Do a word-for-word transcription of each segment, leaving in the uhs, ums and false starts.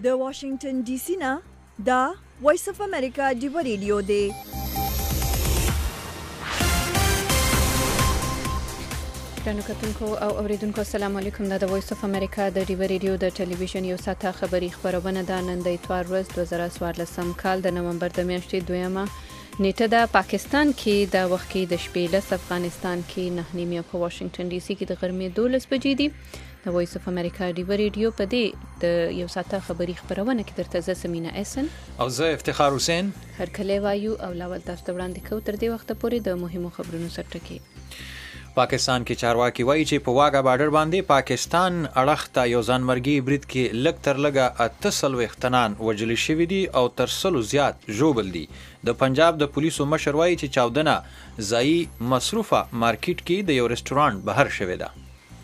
د واشنگټن ډي سي نه دا وایس اف امریکا ډیو ریډیو دی. ګرانو کتونکو او اوریدونکو السلام علیکم. دا د وایس اف امریکا د ډیو ریډیو د ټلویزیون یو ساعته خبري خبرونه ده. نن د اتوار ورځ دوه زره څوارلسم کال د نومبر د میاشتې دویمه نیټه ده. پاکستان کې د وخت کې د شپې لس، افغانستان کې نه نیمه، په واشنگټن ډي سي کې د غرمې دولس بجې دي. د وایس اف امریکا ډیو ریډیو په دې د یو ساعته خبري خبرونه کې درته زه سمینا احسن او زه افتخار حسین هر کله وایو او لاول تاسو ته وړاندې کوو تر دې وخت پورې د مهمو خبرونو سرټکی. پاکستان کې چارواکي وایي چې په واګا بارډر باندې پاکستان اړخ ته یو ځانمرګي برید کې لږ تر لږه اته څلوېښت تنان وژل شوي دي او تر سلو زیات ژوبل دي. د پنجاب د پولیسو مشر وایي چې چاودنه ځایي مصروفه مارکیټ کې د یو رستورانت بهر شوې ده.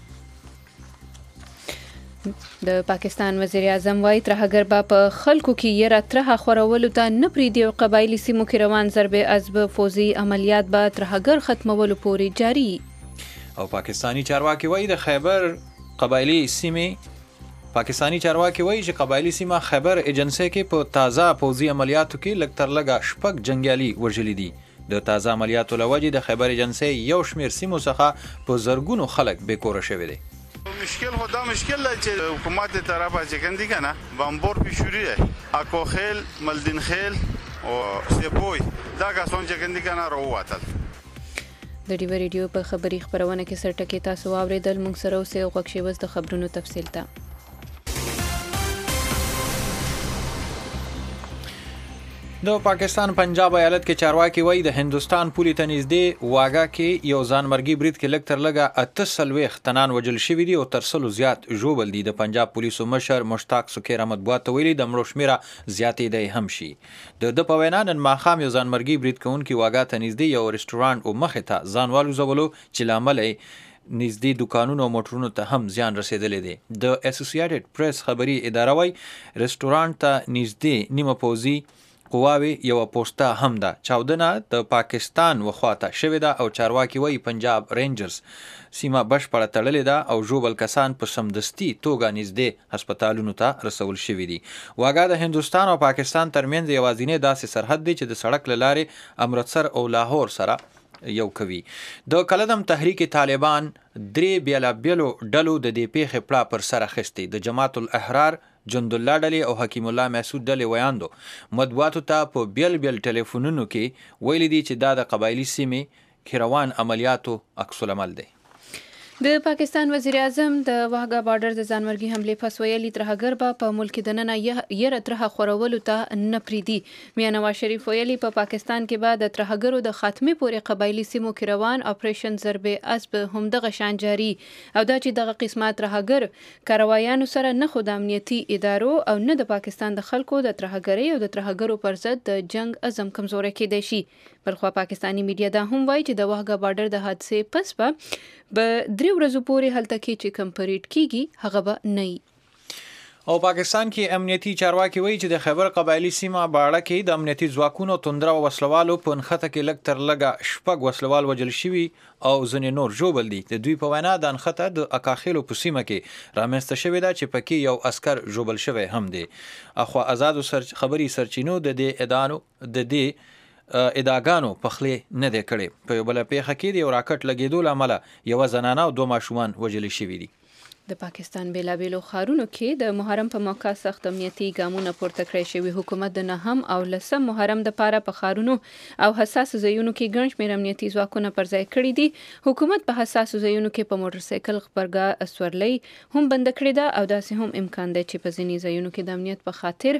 د پاکستان وزیر اعظم وایي ترهګر به په خلکو کې یره ترهه خورولو ته نه پرېږدي او قبایلي سیمو کې روان ضرب عضب فوزي عملیات به ترهګر ختمولو پورې جاري. او پاکستانی چارواکي وایي د خیبر قبایلي سیمې پاکستانی چارواکي وایي چې قبایلي سیمه خیبر ایجنسي کې په تازه فوزي عملیاتو کې لږ تر لږه شپږ جنګیالي وژلي دي. د تازه عملیاتو له وجې د خیبر ایجنسي یو شمېر سیمو څخه په زرګونو خلک بېکوره شوي دي. مشکل خدا مشکل ہے چې حکومت طرفه چې کندي کنه بمبور پیشوری ہے اکو خیل ملدین خیل او سپوی دا کسان چې کندي کنه راووتل. د ډیو ریډیو په خبري خبرونه کې سرټکی تاسو واوریدل. موږ سره اوسې او غوښشي وس د خبرونو تفصیل ته. د پاکستان پنجاب ایالت کې چارواکي وایي د هندوستان پولې ته نږدې واګا کې یو ځانمرګي برید کې لږ تر لږه اته څلوېښت تنان وژل شوي دي او تر سلو زیات ژوبل دي. د پنجاب پولیسو مشر مشتاق سکیر مطبوعاتو ته ویلي د مړو شمېره زیاتېدی هم شي. د ده په وینا نن ماښام یو ځانمرګي برید کوونکي واګا ته نږدې یو رستورانت او مخې ته ځان والوزولو چې له امله نږدې دوکانونو او موټرونو ته هم زیان رسېدلی دی. د اسوسییټډ پریس خبري اداره وایي رستورانت ته نږدې نیمه پوځي قواوی یو پوسټه هم ده. چاودنه د پاکستان وخواته شوې ده او چارواکي وایي پنجاب رینجرز سیمه بشپړه تړلې ده او ژوبل کسان په سمدستي توګه نږدې هسپتالونو ته رسول شوي دي. واګا د هندوستان او پاکستان ترمنځ یوازینی داسې سرحد دی چې د سړک له لارې امرتسر او لاهور سره یو کوي. د کلدم تحریک طالبان درې بیلابیلو ډلو د دې پیښې پړه پر سر اخیستی. د جماعت الاحرار، جند الله ډلې او حکیم الله محسود ډلې ویاندو مطبوعاتو ته په بیل بیل ټلیفونونو کې ویلي دي چې دا د قبایلي سیمې کې روان عملیاتو عکس العمل دی. د پاکستان وزیر اعظم د واګا بارډر د ځانمرګي حملې پس ویلي ترهګر به په ملک دننه یره ترهه خورولو ته نه پرېږدي. میاں نواز شریف ویلي په پاکستان کې به د ترهګرو د خاتمې پورې قبایلي سیمو کې روان اپریشن ضرب عضب همدغه شان جاري او دا چې دغه قسمه ترهګر کاروایانو سره نه خو د امنیتي ادارو او نه د پاکستان د خلکو د ترهګرۍ او د ترهګرو پر ضد د جنگ عزم کمزوری کېدای شي. بلخوا پاکستانی میډیا دا هم وایي چې د واګا بارډر د حادثې پس به به درې ورځو پورې هلته کې چې کم پریډ کیږي هغه به نه وي. او پاکستان کې امنیتي چارواکي وایي چې د خیبر قبایلي سیمه باړه کې د امنیتي ځواکونو توندره او وسلوالو په نښته کې لږ تر لږه شپږ وسلوال وژل شوي او ځینې نور ژوبل دي. د دوی په وینا د نښته د اکاخیلو په سیمه کې رامنځته شوې ده چې پکې یو عسکر ژوبل شوی هم دی. اخوا آزادو سرچ خبري سرچینو د دې ادانو د دې اداګانو پخلی نه دی کړی. په یو بله پیښه کې د یو راکټ لګېدو له امله یوه زنانه او دوه ماشومان وژلي شوي دي. د پاکستان بیلابیلو ښارونو کې د محرم په موقع سخت امنیتي ګامونه پورته کړی شوي. حکومت د نهم او لسم محرم دپاره په ښارونو او حساسو ځایونو کې ګڼ شمېر امنیتي ځواکونه پر ځای کړي دي. حکومت په حساسو ځایونو کې په موټرسایکل خپرګاه سورلۍ هم بنده کړې ده او داسې هم امکان دی چې په ځینې ځایونو کې د امنیت په خاطر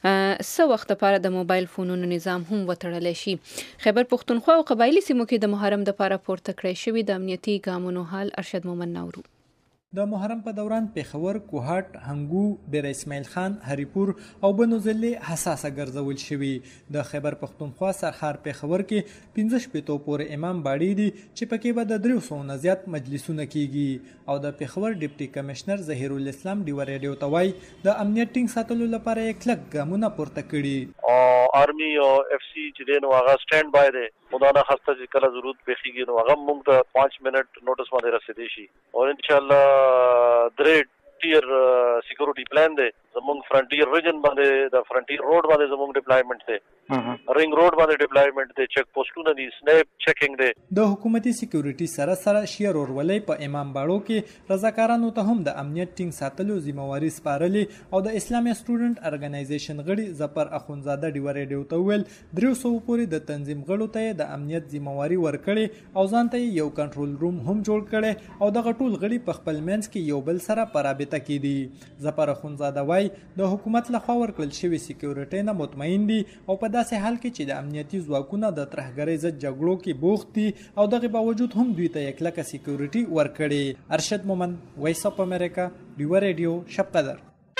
څه وخت لپاره د موبایل فونونو نظام هم وتړلی شي. خیبر پښتونخوا او قبایلي سیمو کې د محرم دپاره پورته کړی شوي د امنیتي ګامونو حال ارشد مومن نورو. د محرم په دوران پیښور، کوهاټ، هنګو، ډیر اسماعیل خان، هریپور او بنو ضلع حساسه ګرځول شوي. د خیبر پښتونخوا سرحار پیښور کې پنځه شپېتو پورې امام باړې دي چې پکې به د دریو سوو نه زیات مجلسونه کیږي. او د پیښور ډیپټي کمشنر ظهیر الاسلام ډیو ریډیو ته وایي د امنیت ټینګ ساتلو لپاره یې کلک ګامونه پورته کړي. آرمی او اف سی چې دی نو هغه سټینډ بای دی. خدانه خسته چې کله ضرورت پیښیږي نو هغه موږ ته پانچ منټ نوټس باندې رسېدی شي. او انشاءالله درې ټیر سکیورټي پلان دی زمونږ فرنټیر ریجن باندې د فرنټیر روډ باندې زمونږ ډیپلایمنټ دی رینګ روډ باندې ډیپلایمنټ دی چک پوسټونه دي سنیپ چیکینګ دی د حکومتي سکیورټي سره سره شیر ورولې په امام باړو کې رضاکارانو ته هم د امنیت ټینګ ساتلو ذمہواري سپارلې او د اسلامي سټوډنټ ارګنایزیشن غړي ظفر اخونزاده ډیو ریډیو ته ویل درې سوه پورې د تنظیم غړو ته د امنیت ذمہواري ورکړي او ځان ته یو کنټرول روم هم جوړ کړي او دغه ټول غړي په خپل منځ کې یو بل سره په رابطه کې دي ظفر اخونزاده وایي د حکومت لخوا ورکړل شوی سکیورټي نه مطمئن دي او په داسې حال کې چې د امنیتي ځواکونه د ترهګرۍ ضد جګړو کې بوخت دي او دغه باوجود هم دوی ته یکلکه سکیورټي ورکړي. ارشد مومن، وایس اف امریکا، ډیو ریډیو، شب قدر.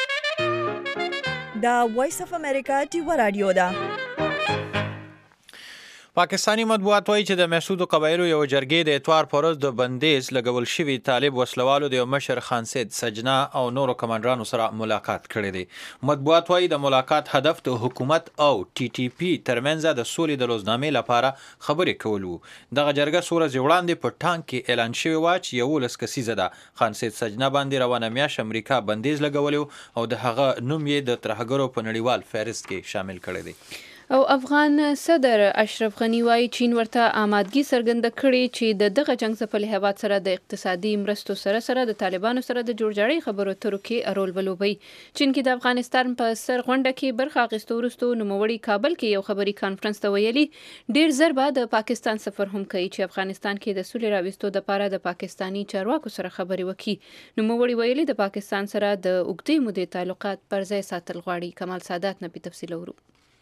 دا وایس اف امریکا ډیو رادیو ده. پاکستانی مطبوعات وایي چې د محسودو قبایلو یو جرګې د اتوار په ورځ د بندیز لګول شوي طالب وسلوالو د یو مشر خانسید سجنا او نورو کمانډرانو سره ملاقات کړی دی. مطبوعات وایي د ملاقات هدف د حکومت او ټي ټي پی ترمنځ د سولې د لوزنامې لپاره خبرې کول وو. دغه جرګه څو ورځې وړاندې په ټانک کې اعلان شوی و چې یولس کسیزه ده. خانسید سجنا باندې روانه میاشت امریکا بندیز لګولی او د هغه نوم یې د ترهګرو په نړیوال فهرست کې شامل کړی دی. او افغان صدر اشرف غنی وايي چین ورته آمادګي څرګنده کړې چې د دغه جنگ ځپلي هیواد سره د اقتصادي مرستو سره سره د طالبانو سره د جوړجاړي خبرو اترو کې رول ولوبي. چین کې د افغانستان په سر غونډه کې برخه اخیستو وروسته نوموړي کابل کې یو خبري کانفرنس ته ویلي ډیر زر به د پاکستان سفر هم کوي چې افغانستان کې د سولې راوستو لپاره د پاکستانی چارواکو سره خبري وکړي. نوموړي ویلي د پاکستان سره د اوږدې مودې تعلقات پر ځای ساتل غواړي. کمال سادات نه په تفصیل اورو.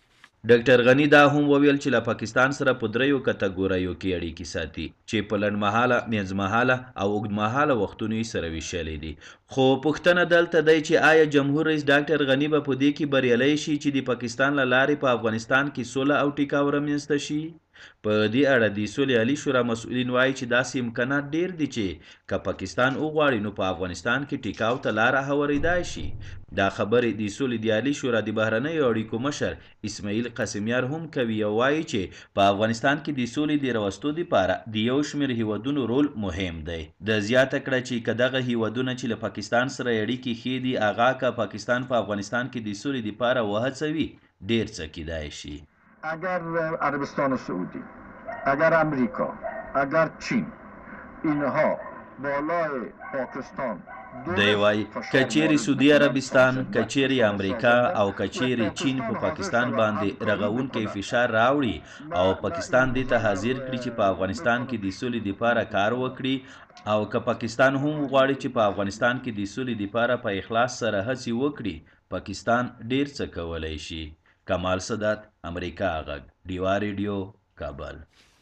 ډاکټر غنی دا هم وویل چې له پاکستان سره په دریو کټګوریو کې اړیکې ساتي چې په لنډمهاله، منځمهاله او اوږدمهاله وختونو یې سره ویشلې دي. خو پوښتنه دلته دی چې آیا جمهور رئیس ډاکټر غنی به په دې کې بریالی شي چې د پاکستان له لارې په افغانستان کې سوله او ټیکاو رامنځته شي؟ په دې اړه د سولې عالي شورا مسؤلین وایي چې داسې امکانات ډیر دي چې که پاکستان وغواړي نو په افغانستان کې ټیکاو ته لاره هواریدای شي. دا خبرې د سولې د عالي شورا د بهرنیو اړیکو مشر اسماعیل قاسمیار هم کوي او وایي چې په افغانستان کې د سولې د راوستو لپاره د یو شمېر هیوادونو رول مهم دی. د زیاته کړه چې که دغه هیوادونه چې له پاکستان سره اړیکې ښې دي هغه که پاکستان په افغانستان کې د سولې لپاره وهڅوي ډیر څه کیدای شي. اگر عربستان سعودی، اگر امریکا، اگر چین اینها بالای پاکستان دی وای کچيري سعودي عربستان، کچيري امریکا او کچيري چین په پاکستان باندې رغونکي فشار راوړي او پاکستان دې ته حاضر کړي چې په افغانستان کې د سولې لپاره کار وکړي او که پاکستان هم غواړي چې په افغانستان کې د سولې لپاره په اخلاص سره هڅې وکړي پاکستان ډیر څه کولای شي. کمال سادات، امریکا غږ، ډیو ریډیو، کابل.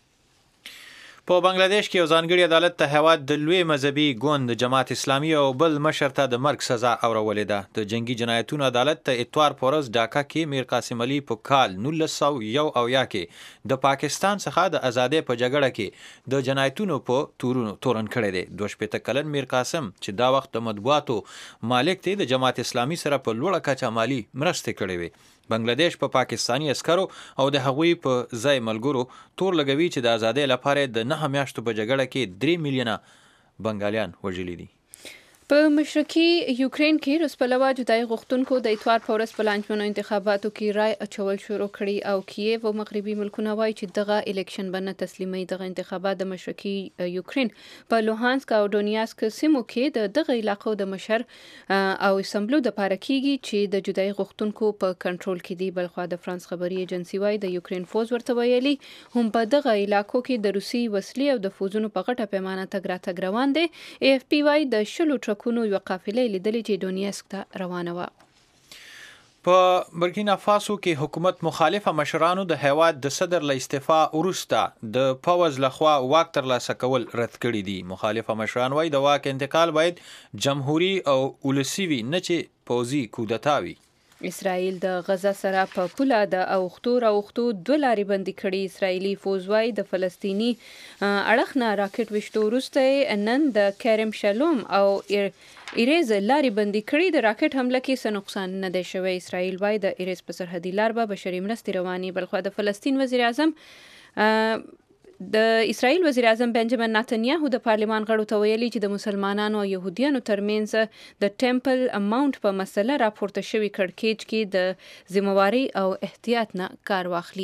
په بنگلاديش کې یو ځانګړي عدالت ته هیواد د لوی مذهبي ګوند جماعت اسلامي او بل مشر ته د مرګ سزا اورولې ده. د جنگي جنایتونو عدالت ته اتوار په ورځ ډاکا کې میر قاسم علي په کال نولس سوه یو اویا کې د پاکستان څخه د ازادۍ په جګړه کې د جنایتونو په تورونو تورن کړی دی. دوه شپېته کلن میر قاسم چې دا وخت د مطبوعاتو مالک دی د جماعت اسلامي سره په لوړه کچه مالي مرستې کړې وي. بنگلاديش په پا پاکستانی عسکرو او د هغوی په ځای ملګرو تور لګوي چې د ازادۍ لپاره د نهه میاشتو په جګړه کې درې میلیونه بنګالیان وژلي دي. په مشرقي یوکرين کې روسپلوا جدای غوښتونکو د اتوار په ورځ په لانجمنو انتخاباتو کې رای اچول شروع کړي او کیف او مغربي ملکونه وایي چې دغه الیکشن به نه تسلیمي. دغه انتخابات د مشرقي یوکرين په لوهانسک او دونیاسک سیمو کې د دغه علاقو د مشر او اسمبلو د پاره کیږي چې د جدای غوښتونکو په کنټرول کې دي. بلخوا د فرانس خبري ایجنسی وایي د یوکرين فوز ورته ویلي هم په دغه علاقو کې د روسي وسلې او د فوزونو په غټه پیمانه تګ راتګ روان دي. ای اف پی وایي د شلو کونو یو قافله لیدلې چې دونیاسک ته روانه و. په برکینا فاسو کې حکومت مخالفه مشرانو د هیواد د صدر له استعفا وروسته د پوز لخوا واک ترلاسه کول رد کړي دي. مخالفه مشران وایي د واک انتقال باید جمهوری او ولسی وي نه چې پوزي کودتا وي. اسرائیل د غزا سره په پوله د اوختو راوختو دوه لارې بندي کړي. اسرائیلي فوز وايي د فلسطینی اړخ نه راکټ وشتو وروسته نن د کرم شلوم او ایریز لارې بندي کړي. د راکټ حمله کې څه نقصان نه دی شوی. اسرائیل وايي د ایریز په سرحدي لار به بشري مرستې رواني. بلخو د فلسطین وزیر اعظم د اسرائیل وزیر اعظم بنجامین نتنیاهو د پارلمان غړو ته ویلي چې د مسلمانانو او يهوديانو ترمنځ د ټیمپل ماونټ په مسله راپورته شوی کړکېچ کې د ذمہواری او احتیاط نه کار واخلي.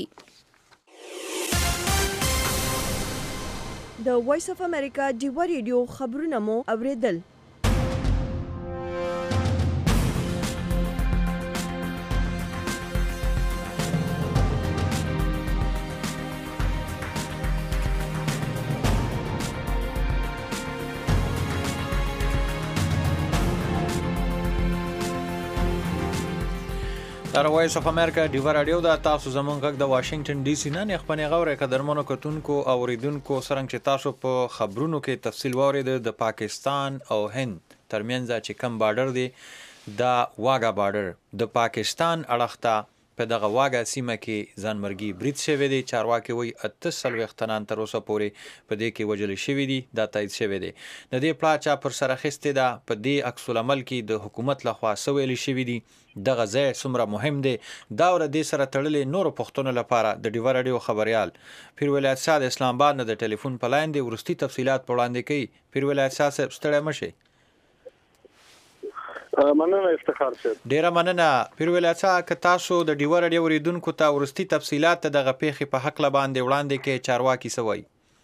د وایس اف امریکا ډیوا ریډیو خبرونه مو اوریدل. در وایس اف امریکا ډیوا رادیو دا تاسو زمونږ غږ د واشنگټن ډي سي نه خپنې غوړې قدرمنو کتونکو او اوریدونکو څنګه چې تاسو په خبرونو کې تفصیل واورید د پاکستان او هند ترمنځ چې کم بارډر دی دا واګا بارډر د پاکستان اړخته په دغه واګا سیمه کې ځانمرګي برید شوی دی. چارواکي وایي اته څلوېښت تنان تر اوسه پورې په دې کې وژل شوي دي. دا تایید شوی دی. د دې پلا چا پر سر اخیستې ده په دې عکس العمل کې د حکومت لخوا څه ویلي شوي دي. دغه ځای څومره مهم دی دا ور دې سره تړلې نورو پښتنو لپاره د ډیوا رادیو خبريال پیر ولایت صاحب اسلام آباد نه د ټلیفون په لاین دی ورستي تفصيلات وړاندې کوي. پیر ولایت صاحب ستړی مشه. مننه افتخار صاحب. ډیره مننه پیر ولایت صاحب که تاسو د ډیوا رادیو اوریدونکو ته ورستي تفصيلات دغه پیښې په حق لباندې وړاندې کې چارواکي سوي.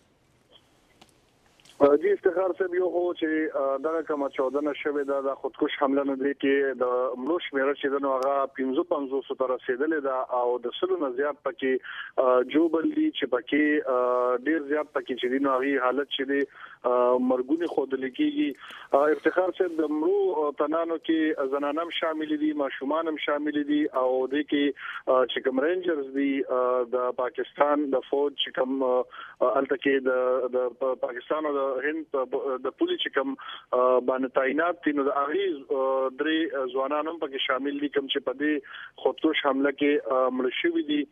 جی افتخار صاحب یو خو چې دغه کومه چودنه شوې ده د خودکش حمله نه دی کې د ملو شمیره چې د نو هغه پنځه پنځوس تر رسیدلې ده او د سلو نه زیات پکې جوبل دي چې پکې ډیر زیات پکې چې د نو هغه حالت چې دی مرګونی خودل کېږي. افتخار صاحب د ملو تنانو کې زنانم شامل دي ماشومان هم شامل دي او د کې چې کوم رینجرز دي د پاکستان د فوج چې کوم الته کې د پاکستان او هند د پولیس کوم باندې تعینات دي نو د اغیز درې ځوانانو پکې شامل دي کوم چې په دې خودکش حمله کې مړ شوي دي.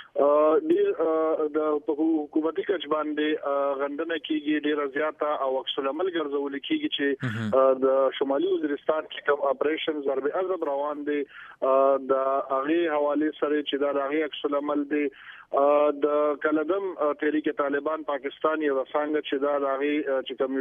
د حکومتي کچ باندې غندنه کېږي ډیره زیاته او عکس العمل ګرځول کېږي چې د شمالي وزیرستان کې کوم اپریشن ضرب عضب روان دي د هغه حواله سره چې دا هغه عکس العمل دي د کلدم تحریک طالبان پاکستان یو څنګه چې دا هغه چې کوم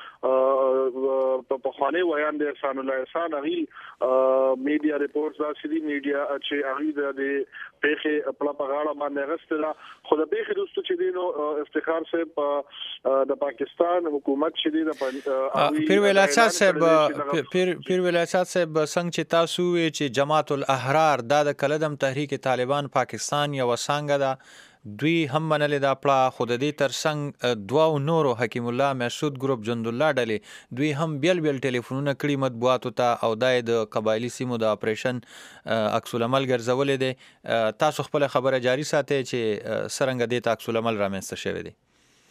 یو په خواني ویان د احسان الله احسان هغه میډیا ریپورتس دا سړي میډیا چې هغه د پیښې خپل په غاړه باندې غستله خو د پیښې دوستو چې دینو افتخار صاحب د پاکستان حکومت چې دی د پیر ولایت صاحب پیر پیر ولایت صاحب څنګه چې تاسو چې جماعت الاحرار دا د کلدم تحریک طالبان پاکستان یو څنګه دا دوی هم منل دا پلا خود دې ترڅنګ دوا نورو حکیم الله مسعود ګروپ جند الله ډلې دوی هم بیل بیل ټلیفونونه کړي مطبوعاتو ته او دای د قبایلی سیمو د اپریشن عکس العمل ګرځولې دي. تاسو خپل خبره جاری ساتي چې سرنګ دې ته عکس العمل رامنځته شوی دی.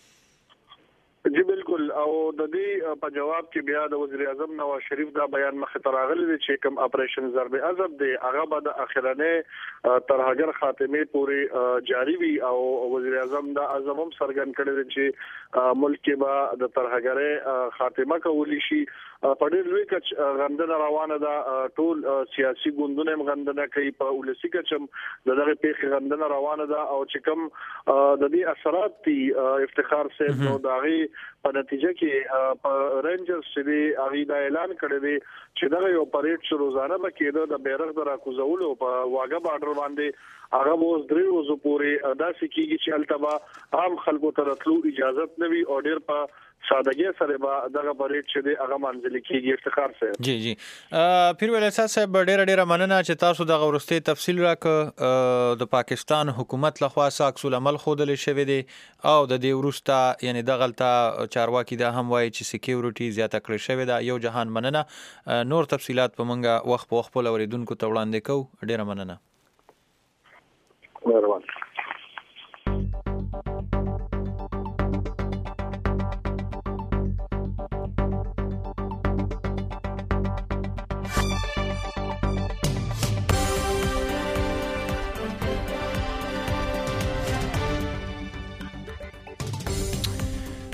جی بالکل او د دې په جواب کې بیا د وزیر اعظم نواز شریف دا بیان مخ ته راغلی دی چې کوم اپریشن ضرب عضب دی هغه به د اخرنه ترهګر خاتمه پورې جاری وي او وزیر اعظم دا اعظم سرګن کړی دی چې ملک کې به د ترهګر خاتمه کولی شي. په ډېر لوی کچ غندنه روانه ده ټول سیاسي ګوندونه غندنه کوي په ولسی کچم دغه پیښه غندنه روانه ده او چې کوم د دې اثرات دي افتخار صاحب نو داغي په نتیجه کې په رینجرز چې هغه دا اعلان کړی دی چې دا یو پریډ شروع روزانه به کېده د بیرغ د راکوزولو په واګه بارډر باندې هغه اوس درې ورځې پورې داسې کېږي چې التبا عام خلکو ته راتلو اجازه نه وي او ډېر په سادهګي سره به دغه پریډ چې دی هغه منځل کېږي. افتخار صاحب جی جی پیر ولایت صاحب ډېر ډېر مننه چې تاسو دغه ورسته تفصیل راک د پاکستان حکومت لخوا عکس العمل خودل شوی دی او د دې ورسته یعنی دغلطه چارواکي دا هم وایي چې سکیورټي زیاته کړی شوی دا یو جهان مننه. نور تفصيلات په منګه وخت په وخت په اوریدونکو ته وړاندې کوو. ډېر مننه. مهربان.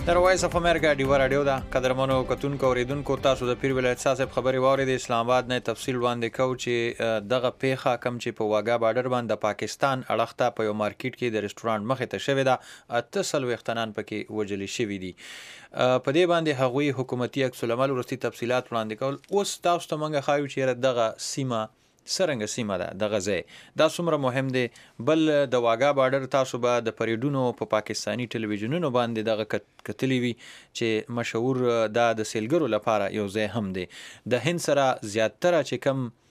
در وایس اف امریکا ډیو رادیو دا قدرمنو کتونکو اوریدونکو تاسو د پیر ولایت صاحب خبري واورید اسلام آباد نه تفصیل وړاندې کو چې دغه پیخه کم چې په واګا بارډر باندې پاکستان اړخته په یو مارکیټ کې د ریسټورانټ مخې ته شوی دا اته سل وختنان پکې وجلی شوی دي په دې باندې هغوی حکومتي عکس العمل ورستي تفصيلات وړاندې کول اوس تاسو ته منګه خایو چې دغه سیمه سرنګ سیمه ده دغه ځای دا څومره مهم دی بل د واګا بارډر تاسو به د پریډونو په پاکستانی ټلویزیونونو باندې دغه کتلی وي چې مشهور دا د سیلګرو لپاره یو ځای هم دی د هند سره زیاتره چې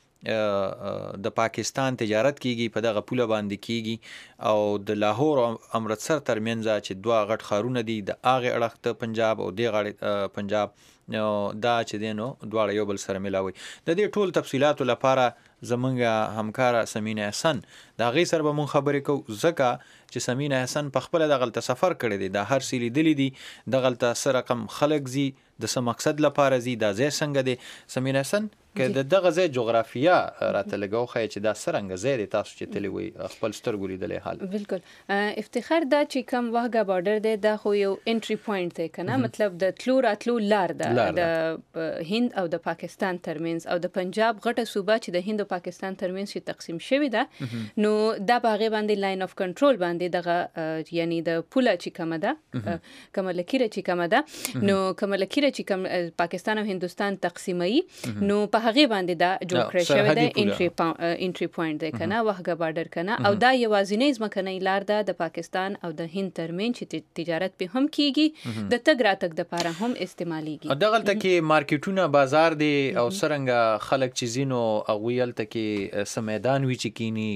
کم د پاکستان تجارت کیږي په دغه پوله باندې کیږي او د لاهور او امرتسر ترمنځ چې دوه غټ خارونه دي د اغه اړخ ته پنجاب او د غاړې پنجاب نو دا چې دینو دواړه یو بل سره ملاوي د دې ټول تفصيلاتو لپاره زمونږ همکار سمینه حسن دا غي سره به مون خبرې کو زکه چې سمینه حسن په خپل د غلطه سفر کړی دی دا هر سیلی دلی دی د غلطه سره رقم خلق زی د سم مقصد لپاره زی دا ځای څنګه دی سمینه حسن که د دغه ځای جغرافیه راته لګو خای چې دا سرنګ ځای دی تاسو چې تلی وي خپل سترګو لیدلې حال بالکل افتخار دا چې کوم واګا بارډر دی دا خو یو انټری پوینټ دی کنه مطلب د تلو راتلو لار ده د هند او د پاکستان ترمنځ او د پنجاب غټه صوبه چې د هند او پاکستان ترمنځ شي تقسیم شوی ده نو دا باغې باندې لاین اف کنټرول باندې دغه یعنی د پوله چې کومه ده کومه لکیره چې کومه ده نو کومه لکیره چې کوم پاکستان او هندستان تقسیمي نو په هغه باندې دا جوړ کړی شوی دی انټری انټری پوینټ دی کنه واګا بارډر کنه او دا یوازینی ځمکنۍ لار ده د پاکستان او د هند ترمنځ چې تجارت په هم کیږي د تګ راتګ د لپاره هم استعماليږي دغلته کې مارکیټونه بازار دی او سرنګ خلک چې زینو اغویل ته کې سمیدان وی چې کینی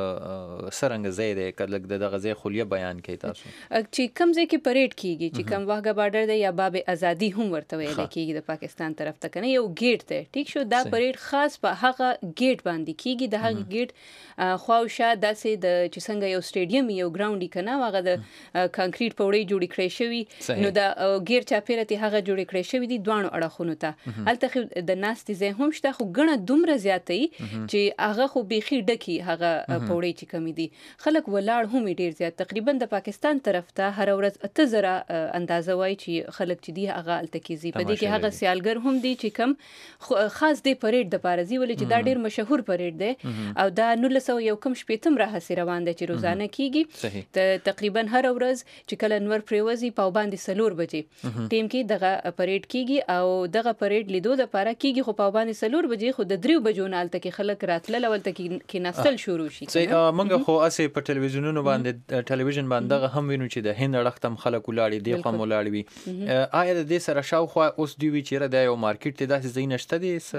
سرنګ ځای دی کله دغه ځای خلیه بیان کوي تاسو چې کوم ځای کې پریډ کیږي چې کوم واګا بارډر دی یا باب ازادي هم ورته ویل کیږي د پاکستان طرف ته کنه یو گیټ دی ټیک شو دا پریډ خاص په هغه گیټ باندې کیږي د هغه گیټ خواوشا داسې د چې څنګه یو سټیډیم یو ګراوند کنه هغه د کانکریټ پوړې جوړې کړې شوی نو دا گیټ چاپیره ته هغه جوړې کړې شوی دي دوه اړخونو ته الته د ناستې ځای هم شته خو ګڼه دومره زیاتې چې هغه خو بيخي ډکی هغه پوړې چې کمی دي خلک ولاړ هم ډیر زیات تقریبا د پاکستان طرف ته هر ورځ اته زره اندازه وای چې خلک چې دی هغه التکیزي په دې کې هغه سیالګر هم دي چې کم خاص دی پریډ د پارزي ولې چې دا ډیر مشهور پریډ دی او دا نولسو یو کم شپېتم راهسي روان دی چې روزانه کیږي ته تقریبا هر ورځ چې کله انور پریوزي په باندې سلور بجې ټیم کې دغه پریډ کیږي او دغه پریډ لیدو د پاره کیږي خو په باندې سلور بجې خو د دریو بجو نه الته کې خلک راتله لول ته کې نستل شروع شي موږ خو اسې په ټلویزیونونو باندې ټلویزیون باندې هم وینو چې د هند اړختم خلک ولاړي دی خو ولاړ وي آیا د دې سره شاوخوا اوس دی وی چې را د یو مارکیټ ته داسې ځای نشته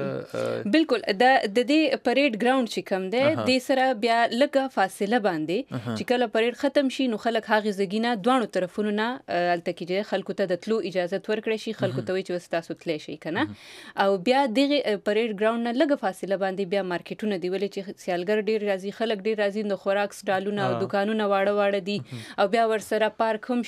دي بالکل د د دې پریډ ګراوند چې کوم دی د سره بیا لږه فاصله باندې چې کله پریډ ختم شي نو خلک هغه زګینه دوه طرفونو نه الته کې خلکو ته د تلو اجازه ورکړي شي خلکو ته وي چې تاسو تللی شي کنه او بیا دغه پریډ ګراوند نه لږه فاصله باندې بیا مارکیټونه دی ولې چې سیالګر ډیر راځي خلک ډیر راځي د خوراک سټالونه او دکانونه واړه واړه دي او بیا ورسره پارک هم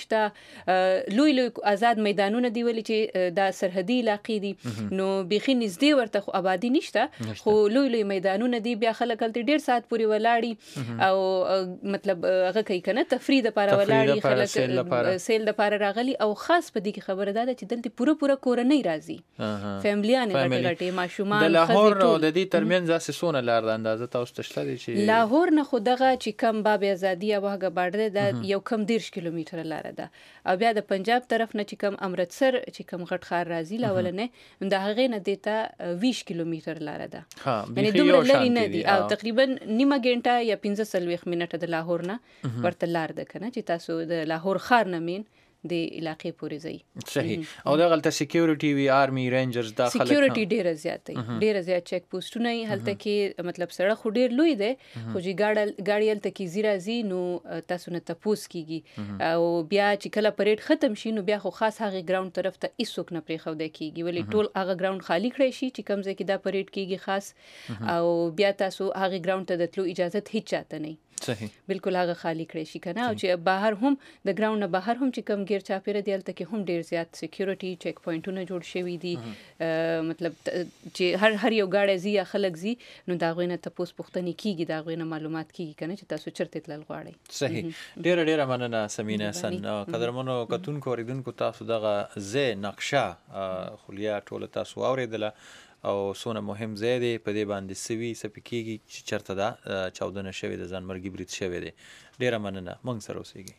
شته لوی لوی آزاد میدانونه دی ولې چې دا سرحدي علاقې دي نو بيخي نږدې ورته آبادی نشته خو لوی لوی میدانونه دي بیا خلک تل ډیر ساعت پورې ولاړی او مطلب هغه کوي کنه تفریح لپاره ولاړی خلک سیل لپاره راغلي او خاص په دې کې خبره ده چې دلته پوره پوره کورنۍ راځي فیملیانه غټي غټي ماشومان د لاهور او د دې ترمنځ اسې سونه لار د اندازه تاسو تشته دي چې لاهور نه خو دغه چې کم باب ازادي او هغه باندې د یو کم ډیر کیلومتر لار ده او بیا د پنجاب طرف نه چې کم امرتسر چې کم غټ خار راځي لاولنه د هغه نه دیتا بیست کیلومتر لار ده یعنی دومره لري نه دي او تقریبا نیمه غنټه یا پنځه سلويخ منټه د لاهور نه ورته لار ده کنه چې تاسو د لاهور خار نه مين د علاقې پورې ځي صحیح او د غلطه سکیورټي وی آرمي رینجرز دا خلک سکیورټي ډیره زیاتې ډیره زیات چیک پوسټونه هلته کې مطلب سړک خو ډیر لوی دی خو چې ګاډ گاډي هلته کې زیرا زی نو تاسو نه تپوس کیږي او بیا چې کله پریډ ختم شي نو بیا خو خاص هغه ګراوند طرف ته هیڅوک نه پرې خو دی کیږي ولې ټول هغه ګراوند خالی کړی شي چې کوم ځای کې دا پریډ کیږي خاص او بیا تاسو هغه ګراوند ته د تلو اجازه هیڅ چاته نه صحیح بالکل هغه خالی کړی شي کنه. او چې بهر هم د ګراوند نه بهر هم چې کم غیر چاپیره دی الته کې هم ډیر زیات سکیورټي چیک پوینټونه جوړ شوي دي. مطلب چې هر هر یو گاډي زی یا خلک زی نو دا غوینه تاسو پوښتنه کیږي دا غوینه معلومات کیږي کنه چې تاسو چرته تلل غواړئ. صحیح ډیر ډیر مننه سمینه سن قدرمنو کتونکو اوریدونکو تاسو دغه زه نقشه خلیا ټول تاسو اوریدله او سونه مهم ځای دی په دې باندې سوي سپکیږي چې چرته دا چاودنه شوې د ځانمرګي برید شوې دی. ډیره مننه موږ سره اوسئ.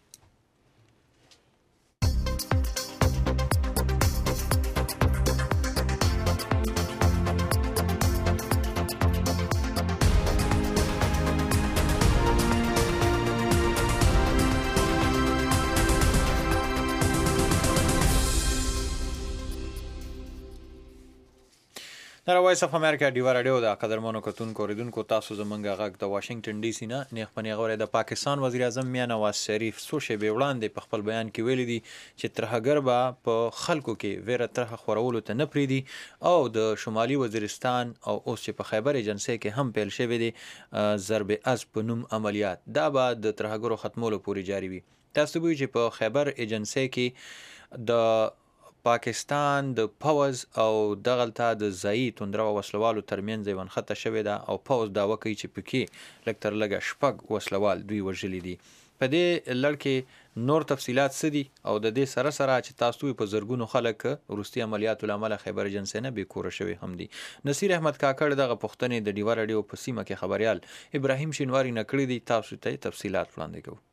دا وایس اف امریکا ډیوا رادیو دا قدرمنو کتونکو اوریدونکو تاسو زمونږ غږ د واشنگټن ډي سي نه نیغ په نیغ د پاکستان وزیر اعظم میاں نواز شریف څو شیبې وړاندې په خپل بیان کې ویلي دي چې ترهګر به په خلکو کې ویره ترهه خورولو ته نه پرېږدي او د شمالي وزیرستان او اوس چې په خیبر ایجنسۍ کې هم پیل شوی دی ضرب اسب په نوم عملیات دا به د ترهګرو ختمولو پورې جاري وي. تاسو به چې په خیبر ایجنسۍ کې د پاکستان د پوز او دغلته د ځایي توندره وسلوالو ترمنځ یو نښته شوې ده او پوز دعوه کوي چې پکې لږ تر لږه شپږ وسلوال دوی وژلي دي. په دې لړ کې نور تفصیلات څه دي او د دې سره سره چې تاسو په زرګونو خلک وروستي عملیاتو له امله خیبر ایجنسۍ نه بېکوره شوي هم دي. نصیر احمد کاکړ دغه پوښتنې د ډیوا راډیو په سیمه کې خبریال ابراهیم شینواري نه کړي دي. تاسو ته تفصیلات وړاندې کوو.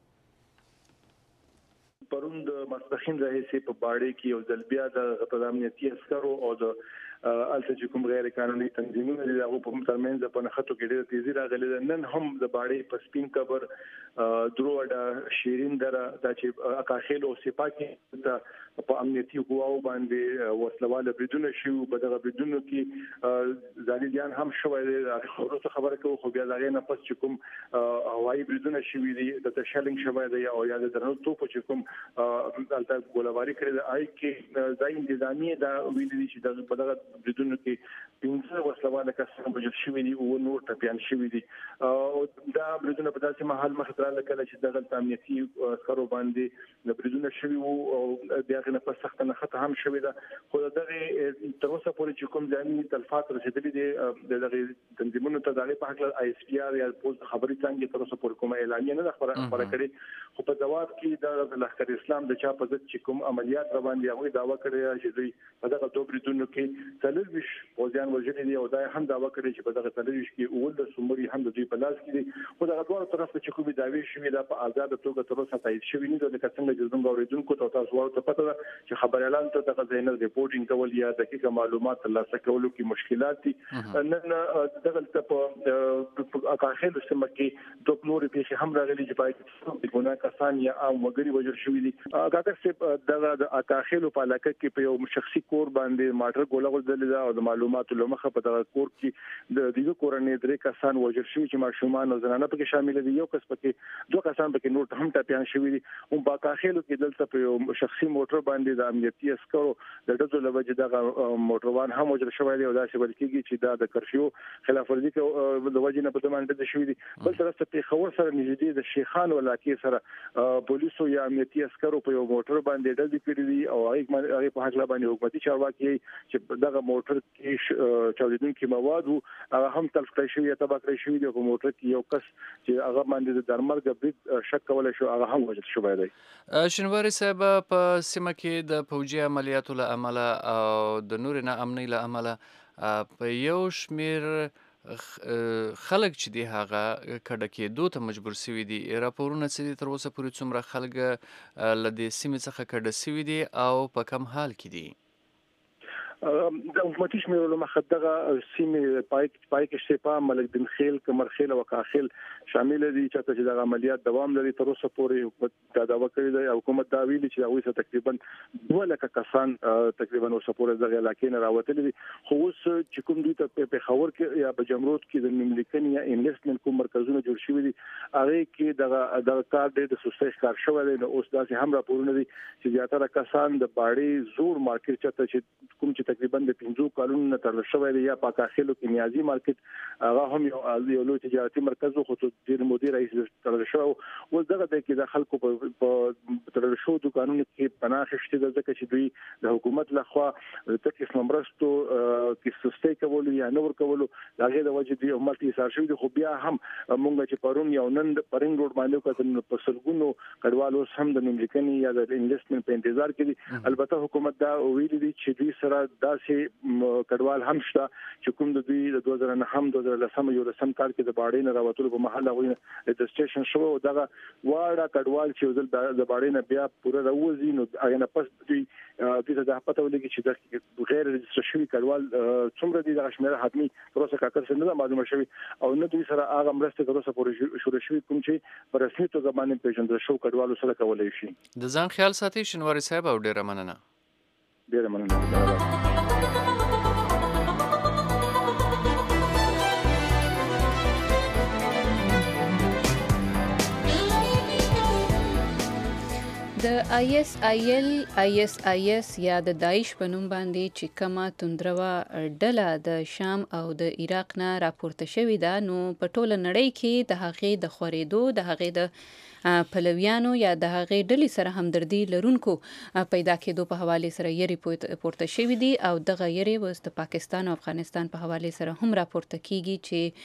پرون د ماسپښین راهیسې په باړې کې یو ځل بیا د امنیتي عسکرو او د الته چې کوم غیر قانوني تنظیمونه دي هغه په ترمنځ په نښتو کې ډېره تیزي راغلې ده. نن هم د باړې په سپین قبر دروډه شیرین دره دا چې اکاخیل او سپا کې په امنیتي قواو باندې وسلواله بریدونه شوي په دغه بریدونو کې ځانیدیان هم شوی دی. خبرو خبره کوو خو بیا دغه نه پس چې کوم هوایي بریدونه شوي دي د شلینګ شوی دی او یا د درنو توپو چې کوم الته ګولواري کړې ده آی کې ځای انتظامی دا ویلي دي چې په دغه بریدونو کې پنځه وسلواله کسان وژل شوي دي او نور ټپیان شوي دي. دا بریدونه په داسې مهال مخ ته راغله چې دغه امنیتي عسکرو باندې د بریدونه شوي وو او بیا غنه په سخت نښته هم شوي ده. خو دغه تر اوسه پورې چې کوم ځاني تلفات رسیدلي دي دغه تنظیمونو ته دغه په حق آی اس پی آر یا پوز خبري څنګه تر اوسه پورې کومه اعلان نه خبره خبره کړې. خو په جواب کې د لښکر اسلام د چا په ضد چې کوم عملیات روان دي هغه داوا کړی چې دوی په دغه دوه بریدونو کې څلورویش پوځیان وژلي دي او دا هم داوا کړی چې په دغه څلورویش کې اول د سومري هم د دوی په لاس کې دي. خو دغه ډول طرف ته چې کومې داوی شوې ده په آزاد توګه تر اوسه تایید شوې نه ده. لکه څنګه چې زموږ اوریدونکو ته تاسو ورته پته ده چې خبر اعلان ته دغه ځینې ریپورټینګ کول یا دقیقه معلومات ترلاسه کولو کې مشکلات دي. نن دغه ته په اکاخیل سیمه کې دوه نور پیښې هم راغلي چې پای کې د ګناه کسان یا عام وګړي وژل شوي دي. اګه چې دغه د اکاخیل په علاقه کې په یو شخصي کور باندې ماټر ګوله غوړدل ده او د معلوماتو لمخه په دغه کور کې د دغه کورنۍ درې کسان وژل شوي چې ماشومان او زنانه پکې شامل دي. یو کس پکې دوه کسان پکې نور هم ټپیان شوي دي. او په اکاخیل کې دلته په یو شخصي موټر باندې د امنیتي عسکرو د ډزو لوجه دغه موټروان هم وژل شوی دی او دا چې بلکې چې دا د کرفیو خلاف ورزي کې د وجې نه په تمام د شوی دي. بل طرف ته خبر سره نږدې د شیخان ولایت سره پولیسو یا امنیتي عسکرو په یو موټر باندې ډزې کړې دي او هغه په حق باندې حکومتي چارواکي چې دغه موټر کې چاودیدونکي مواد هغه هم تلف کړی شوی یا تباه کړی شوی دی. په موټر کې یو کس چې هغه باندې د درمرګ برید شک کولای شو هغه هم وژل شوی دی. شینواري صاحب په سیمه کې د فوجي عملیاتو له امله او د نور نه امنۍ له امله په یو شمیر خلک چې دی هغه کډه کېدو ته مجبور شوي دي. راپورونه څه دي تر اوسه پورې څومره خلک له دې سیمې څخه کډه شوي دي او په کم حال کې دي؟ د حکومتي شمیرو مخه دغه سیمې پای پای کې شپه ملک بن خیل کمرخیل او کاخیل شامل دي چې د عملیات دوام لري. تر اوسه پورې حکومت دا داوا کړی دی او حکومت دا ویلي چې هغه څه تقریبا دوه لک کسان تقریبا اوسه پورې دغه علاقې نه راوتلي دي. خو اوس چې کوم دوی ته په خبر کې یا په جمرود کې د مملکن یا انویسټمنټ کوم مرکزونه جوړ شوي دي هغه کې دغه دغه کار د سوسایټ کار شوی دی. نو اوس داسې هم راپورونه دي چې زیاتره کسان د باړې زور مارکیټ چاته چې کوم چې چې تقریبا د پنځو کالونو تر شوی دی یا پاکاخیلو کې نیازي مارکیټ هغه هم یو لوی تجارتي مرکز خو ډیر مدیر رئیس تر شو او دغه د کې د خلکو په تر شو دکانونو کې پناه خشته د ځکه چې دوی د حکومت لخوا د قسم مرستو کې سستۍ کول یا نور کول هغه د وجه دی ملتي سارشي خو بیا هم مونږ چې پرون یو نن پرنګ روډ باندې کتل په سلګونو کډوالو هم د امریکایي یا د انویسټمنټ په انتظار کې دي البته حکومت دا ویلي دي چې دوی سره داسې کډوال هم شته چې کوم د دوی د دوه زره نه هم دوه زره لسم یو لسم کال کې د باړې نه راوتلو په محل غوښنه رجسټریشن شو او دغه واړه کډوال چې د باړې نه بیا پوره راوځي نو هغه نه پس دوی د د پته ولګي چې د غیر رجسټر شوی کډوال څومره دي د شمیره حتمی پروسه کاکر څنګه معلومه شوی او نه دوی سره هغه مرسته پروسه پورې شروع شوی کوم چې پر رسمي توګه باندې پیژندل شو کډوالو سره کولای شي د ځان خیال ساتي شنواری صاحب او ډیره مننه ډیره مننه د آی اس آی ایل آی اس آی اس یا د داعش په نوم باندې چې کومه توندروا ډله د شام او د عراق نه راپورته شوې ده نو په ټوله نړۍ کې د هغې د خورېدو د هغې د پلویانو یا د هغې ډلې سره همدردي لرونکو پیدا کېدو په حواله سره یې پورته شوې دي او دغه یې اوس د پاکستان او افغانستان په حواله سره هم راپورته کیږي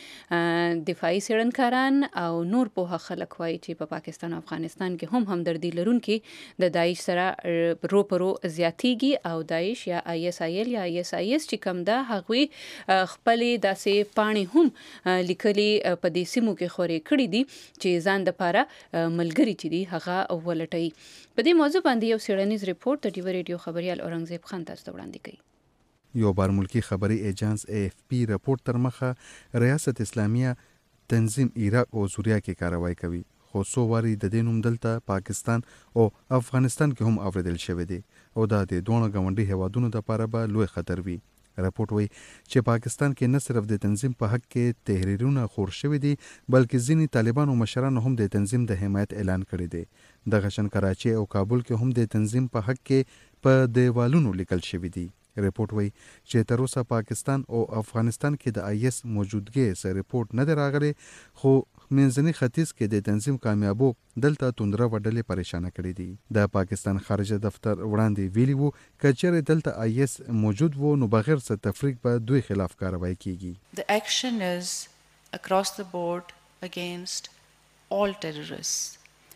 چې دفاعي څېړنکاران او نور پوهه خلک وایي چې په پاکستان او افغانستان کې هم همدردي لرونکي د داعش سره رو پرو زیاتیږي او داعش یا آی اس آی ایل یا آی اس آی ایس چې کوم ده هغوی خپلې داسې پاڼې هم لیکلي په دې سیمو کې خورې کړي دي چې ځان دپاره ملګری چې دي هغه ولټوي. په دې موضوع باندې یو څېړنیز ریپورت د ډیو ریډیو خبريال اورنګزیب خان تاسو ته وړاندې کوي. یو بار ملکی خبري ایجنس اے اف پی رپورت تر مخه ریاست اسلامیه تنظیم عراق او سوریه کې کاروایی کوي خو څو واري د دې نوم دلته پاکستان او افغانستان کې هم اوریدل شوی دی او دا د دوه غونډي هوادونو لپاره به لوی خطر وي. راپورټ وایي چې پاکستان کې نه صرف د تنظیم په حق کې تحریرونه خور شوي دي بلکې ځینې طالبانو مشرانو هم د تنظیم د حمایت اعلان کړی دی. د غشن کراچي او کابل کې هم د تنظیم په حق کې په دیوالونو لیکل شوي دي. ریپورټ وایي چې تر اوسه پاکستان او افغانستان کې د آی اس موجودګي سره ریپورټ نه دی راغلی خو منځني ختیځ کې د تنظیم کامیابو دلته توندره وډلې پریشانه کړې دي. د پاکستان خارجه دفتر وړاندې ویلي وو کچېرې دلته آی اس موجود وو نو بغیر څه تفریق به دوی خلاف کاروایی کیږي. The action is across the board against all terrorists.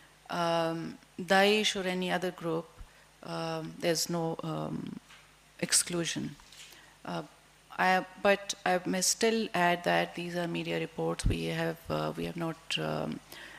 Um, Daesh or any other group, um, there's no um, exclusion. Uh, I, but I may still add that these are media reports. We have uh, we have not um,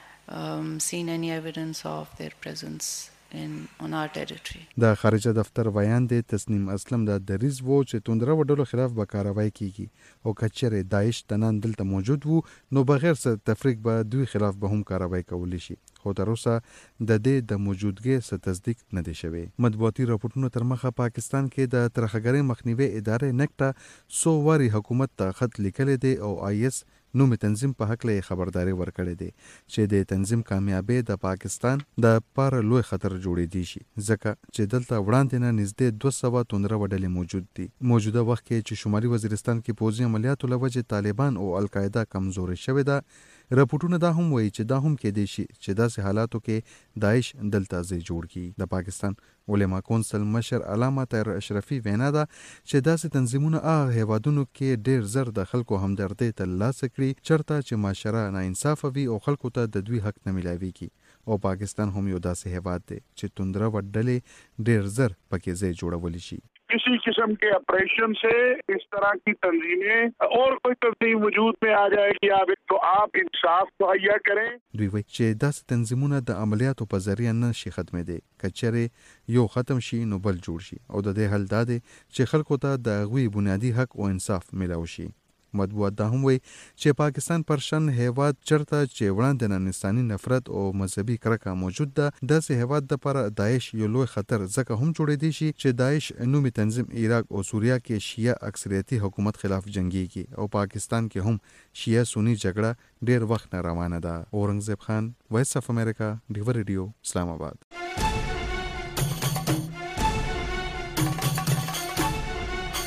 um, seen any evidence of their presence in on our territory. د خارجه دفتر بیان دی تسنیم اسلم د دریز وو چې توندره وډلو خلاف به کاروایی کیږي او کچره داعش تنان دلته موجود وو نو بغیر څه تفریق به دوی خلاف به هم کاروایی کولی شي خو تر اوسه د دې د موجودګي څه تصدیق نه دی شوی. مطبوعاتي راپورټونو تر مخه پاکستان کې د ترخګرۍ مخنیوي ادارې نکټه سو واري حکومت ته خط لیکلی دی او آی اس نو می تنظیم په حق له خبرداري ورکړې دي چې د تنظیم کامیابی د پاکستان د پر لوی خطر جوړې دي شي ځکه چې دلته وړاندې نه نږدې دوه سوه توندره وډلې موجود دي. موجوده وخت کې چې شمالي وزیرستان کې پوځي عملیاتو لوجه طالبان او القاعده کمزوري شوې ده راپورټونه دا هم وایي چې دا هم کې دي شي چې داسې حالاتو کې داعش دلته ځای جوړ کړي. د پاکستان علما کونسل مشر علامه طاهر اشرفي وینا ده چې داسې تنظیمونه هغه هیوادونو کې ډیر زر د خلکو همدردي ترلاسه کړي چرته چې معاشره ناانصاف وي او خلکو ته د دوی حق نه ملاويږي او پاکستان هم یو داسې هیواد دی چې توندره وډلې ډیر زر پکې ځای جوړولی شي. किसी किस्म के ऑपरेशन से इस तरह की तंजीमें और कोई तंजीम वजूद में आ जाएगी आप तो आप इंसाफ मुहैया करें. دوی وایي چې داسې تنظیمونه د عملیاتو په ذریعه نه شي ختمېدی کچره یو ختم شي نو بل جوړ شي او د دې حل دا دی چې خلکو ته د هغوی بنیادي حق او انصاف ملاو شي. مطبوعات دا هم وایي چې پاکستان پر شان هیواد چرته چې وړاندې نه انساني نفرت او مذهبي کرکه موجود ده داسې هیواد دپاره داعش یو لوی خطر ځکه هم جوړېدی شي چې داعش نومي تنظیم عراق او سوریه کې شیعه اکثریتي حکومت خلاف جنګیږي او پاکستان کې هم شیعه سنی جګړه ډیر وخت نه روانه ده. اورنګزیب خان وایس اف امریکا ډیو ریډیو اسلام آباد.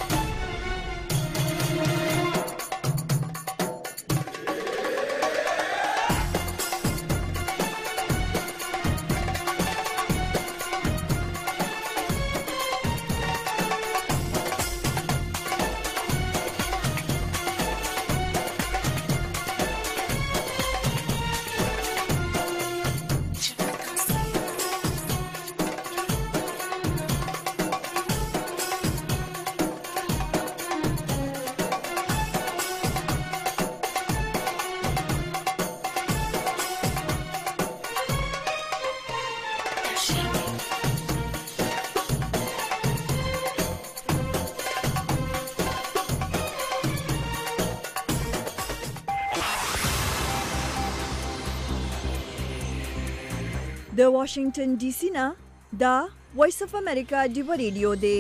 د واشنگټن ډي سي نه دا وایس اف امریکا ډیو ریډیو دی.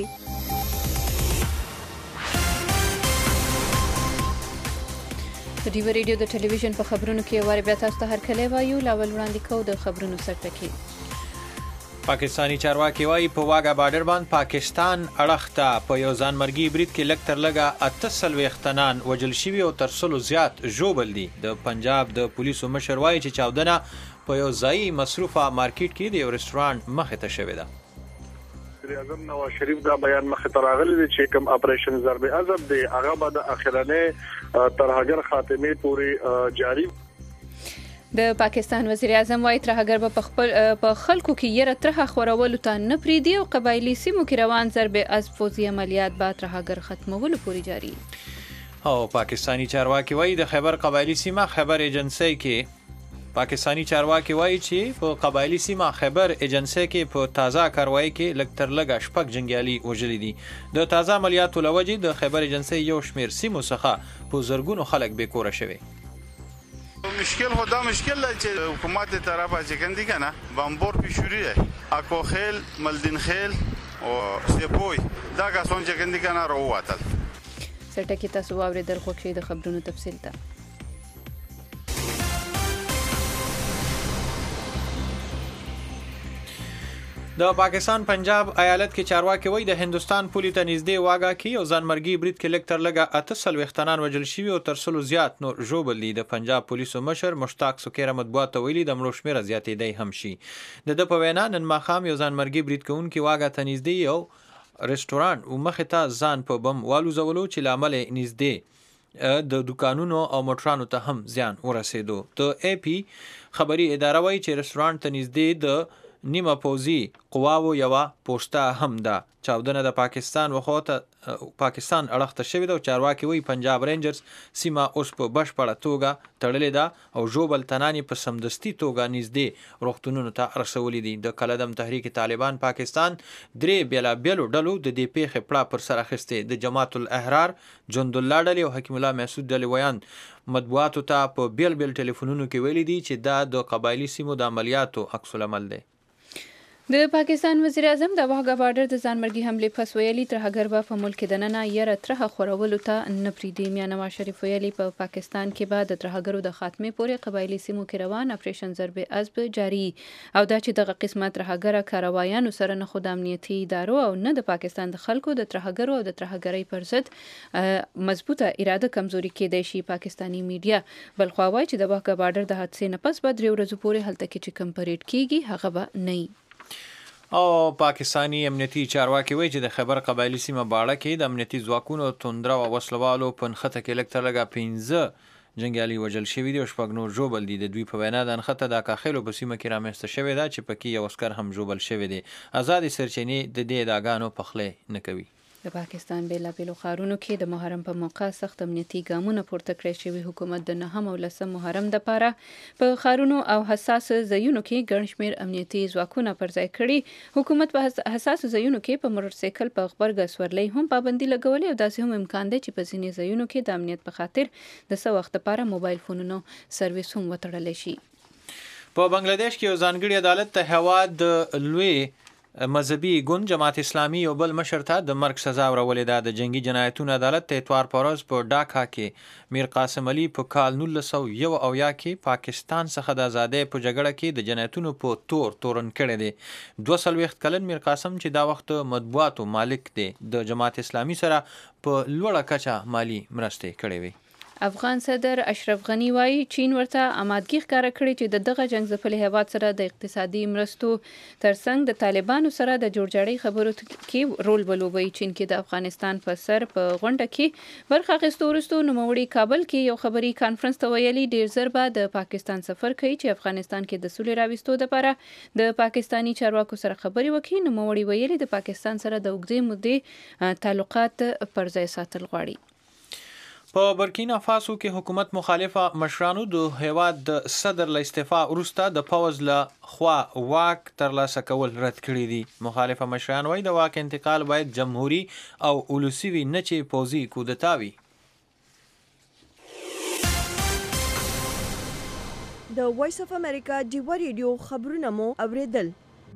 د ډیو ریډیو د ټلویزیون په خبرونو کې واره بیا تاسو ته هرکلی وایو. لاول وړاندې کوو د خبرونو سرټکي. پاکستانی چارواکي وایي په واګا بارډر باندې پاکستان اړخ ته په یو ځانمرګي برید کې لږ تر لږه اته څلوېښت تنان وژل شوي او تر سلو زیات ژوبل دي. د پنجاب د پولیسو مشر وایي چې چاودنه په یو ځایي مصروفه مارکیټ کې د یو رستورانت مخې ته شوې ده. وزیراعظم نواز شریف دا بیان مخې ته راغلی دی چې کوم اپریشن ضرب عضب دی هغه به د اخرنه ترهګر خاتمه پورې جاری. د پاکستان وزیر اعظم وايي ترهګر به په خپل په خلکو کې یره ترهه خورولو ته نه پریدي او قبایلی سیمو کې روان ضرب عضب فوزي عملیات به ترهګر ختمولو پورې جاری. او پاکستانی چارواکي وایي د خیبر قبایلی سیمه خیبر ایجنسی کې پاکستانی چارواکي وایي چې په قبایلی سیمه خیبر ایجنسی کې په تازه کاروایی کې لږ تر لږه شپږ جنګیالي وژلي دي. د تازه عملیاتو له وجې د خیبر ایجنسی یو شمېر سیمو څخه په زرګونو خلک بېکوره شوي. مشکل خدا مشکل ہے چې حکومت طرفه چې کندي کنه بمبور پیشوری ہے اکو خیل ملدین خیل او سپوی دا کسان چې کندي کنه راووتل. سرټکی تاسو واورېدل خو کې د خبرونو تفصیل ته. د پاکستان پنجاب ایالت کې چارواکي وایي د هندستان پولې ته نږدې واګا کې یو ځانمرګي برید کې لږ تر لږه اته څلوېښت تنان وژل شوي او تر سلو زیات نور ژوبل دي. د پنجاب پولیسو مشر مشتاق سکیره مطبوعاتو ته ویلي د مړو شمېره زیاتېدی هم شي. د ده په وینا نن ماښام یو ځانمرګي برید کوونکي واګا ته نږدې یو رستورانت مخې ته ځان په بم والوزولو چې له امله نږدې د دوکانونو او موټرانو ته هم زیان ورسېدو. د ای پی خبري اداره وایي چې رستورانت ته نږدې د نیمه پوځي قواو یوه پوسټه هم ده. چاودنه د پاکستان وخواته پاکستان اړخ ته شوې ده او چارواکي وایي پنجاب رینجرز سیمه اوس په بشپړه توګه تړلې ده او ژوبل تنان یې په سمدستي توګه نږدې روغتونونو ته رسولي دي. د کلدم تحریک طالبان پاکستان درې بېلابېلو ډلو د دې پیښې پړه پر سر اخیستې. د جماعت الاحرار جندالله ډلې او حکیم الله محسود ډلې ویان مطبوعاتو ته په بیل بیل ټلیفونونو کې ویلي دي چې دا د قبایلي سیمو د عملیاتو عکس العمل دی. د پاکستان وزیر اعظم د واګا بارډر د ځانمرګي حملې پس ویلي ترهګر به په ملک دننه یره ترهه خورولو ته نه پریږدي. میاں نواز شریف ویلي په پاکستان کې به د ترهګرو د خاتمې پورې قبایلي سیمو کې روان اپریشن ضرب عضب جاری او دا چې دغه قسمه ترهګره کاروایانو سره نه خو د امنیتي ادارو او نه د پاکستان د خلکو د ترهګرو او د ترهګرۍ پر ضد مضبوطه اراده کمزوري کېدای شي. پاکستاني میډیا بلخوا وایي چې د واګا بارډر د حادثې نه پس به درې ورځو پورې هلته کې چې کوم پریډ کیږي هغه به نه وي. او پاکستانی امنیتي چارواکي وایي چې د خیبر قبایلي سیمه باړه کې د امنیتي ځواکونو توندره او وسلوالو په نښته کې لږ تر لږه پنځه جنګیالي وژل شوي دي او شپږ نور ژوبل دي. د دوی په وینا د نښته د اکاخیلو په سیمه کې رامنځته شوې ده چې پکې یو عسکر هم ژوبل شوی دی. ازادې سرچینې د دې ادعاګانو پخلی نه کوي. د پاکستان بېلابېلو ښارونو کې د محرم په موقع سخت امنیتي ګامونه پورته کړی شوي. حکومت د نهم او لسم محرم دپاره په ښارونو او حساس ځایونو کې ګڼ شمېر امنیتي ځواکونه پر ځای کړي. حکومت په حساسو ځایونو کې په موټرسایکل په غبرګه سورلۍ هم پابندي لګولې او داسې هم امکان دی چې په ځینې ځایونو کې د امنیت په خاطر د څه وخت لپاره موبایل فونونو سرویس هم وتړلی شي. په بنگلاديش کې یو ځانګړي عدالت ته هېواد لوی مذهبي ګوند جماعت اسلامي یو بل مشر ته د مرګ سزا ورولې ده. د جنگي جنایتونو عدالت ته اتوار په ورځ په ډاکا کې میر قاسم علي په کال نولس سوه یو اویا کې پاکستان څخه د ازادۍ په جګړه کې د جنایتونو په تور تورن کړی دی. دوه څلوېښت کلن میر قاسم چې دا وخت مطبوعاتو مالک دی د جماعت اسلامي سره په لوړه کچه مالی مرستې کړې وي. افغان صدر اشرف غنی وایي چین ورته آمادګي ښکاره کړې چې د دغه جنګ ځپلي هیواد سره د اقتصادي مرستو ترڅنګ د طالبانو سره د جوړجاړي خبرو کې رول ولوبوي. چین کې د افغانستان په سر په غونډه کې برخه اخیستو وروسته نوموړي کابل کې یو خبري کانفرنس ته ویلي ډېر ژر به د پاکستان سفر کوي چې افغانستان کې د سولې راوستو لپاره د پاکستاني چارواکو سره خبرې وکړي. نوموړي ویلي د پاکستان سره د اوږدې مودې تعلقات پر ځای ساتل غواړي. په برکینا فاسو کې حکومت مخالفه مشرانو د هیواد د صدر له استعفا وروسته د پوځ له خوا واک ترلاسه کول رد کړي دي. مخالفه مشران وایي د واک انتقال باید جمهوری او ولسي وي نه چې پوځي کودتا وي. د وایس اف امریکا ډیوا ریډیو خبرونه مو اوریدل.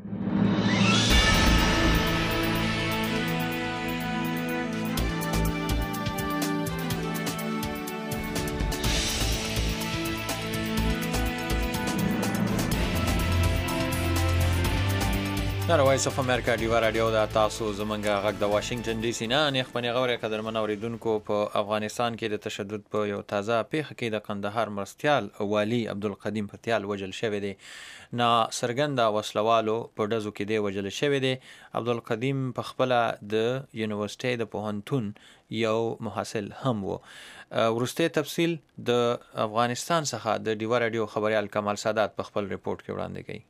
دا وایس اف امریکا ډیوا رادیو دا تاسو زمونږ غږ د واشنگټن ډي سي نه نه خپل غوړې قدرمن اوریدونکو په افغانستان کې د تشدد په یو تازه پیښه کې د قندهار مرستيال والی عبدالقدیم پتیال وجل شوی دی. نا سرګندا وسلوالو په دزو کې دی وجل شوی دی. عبدالقدیم په خپل د یونیورسيټي د پوهنتون یو محصل هم وو. ورسته تفصیل د افغانستان څخه د ډیوا رادیو خبريال کمال سادات په خپل ریپورت کې وړاندې کړي.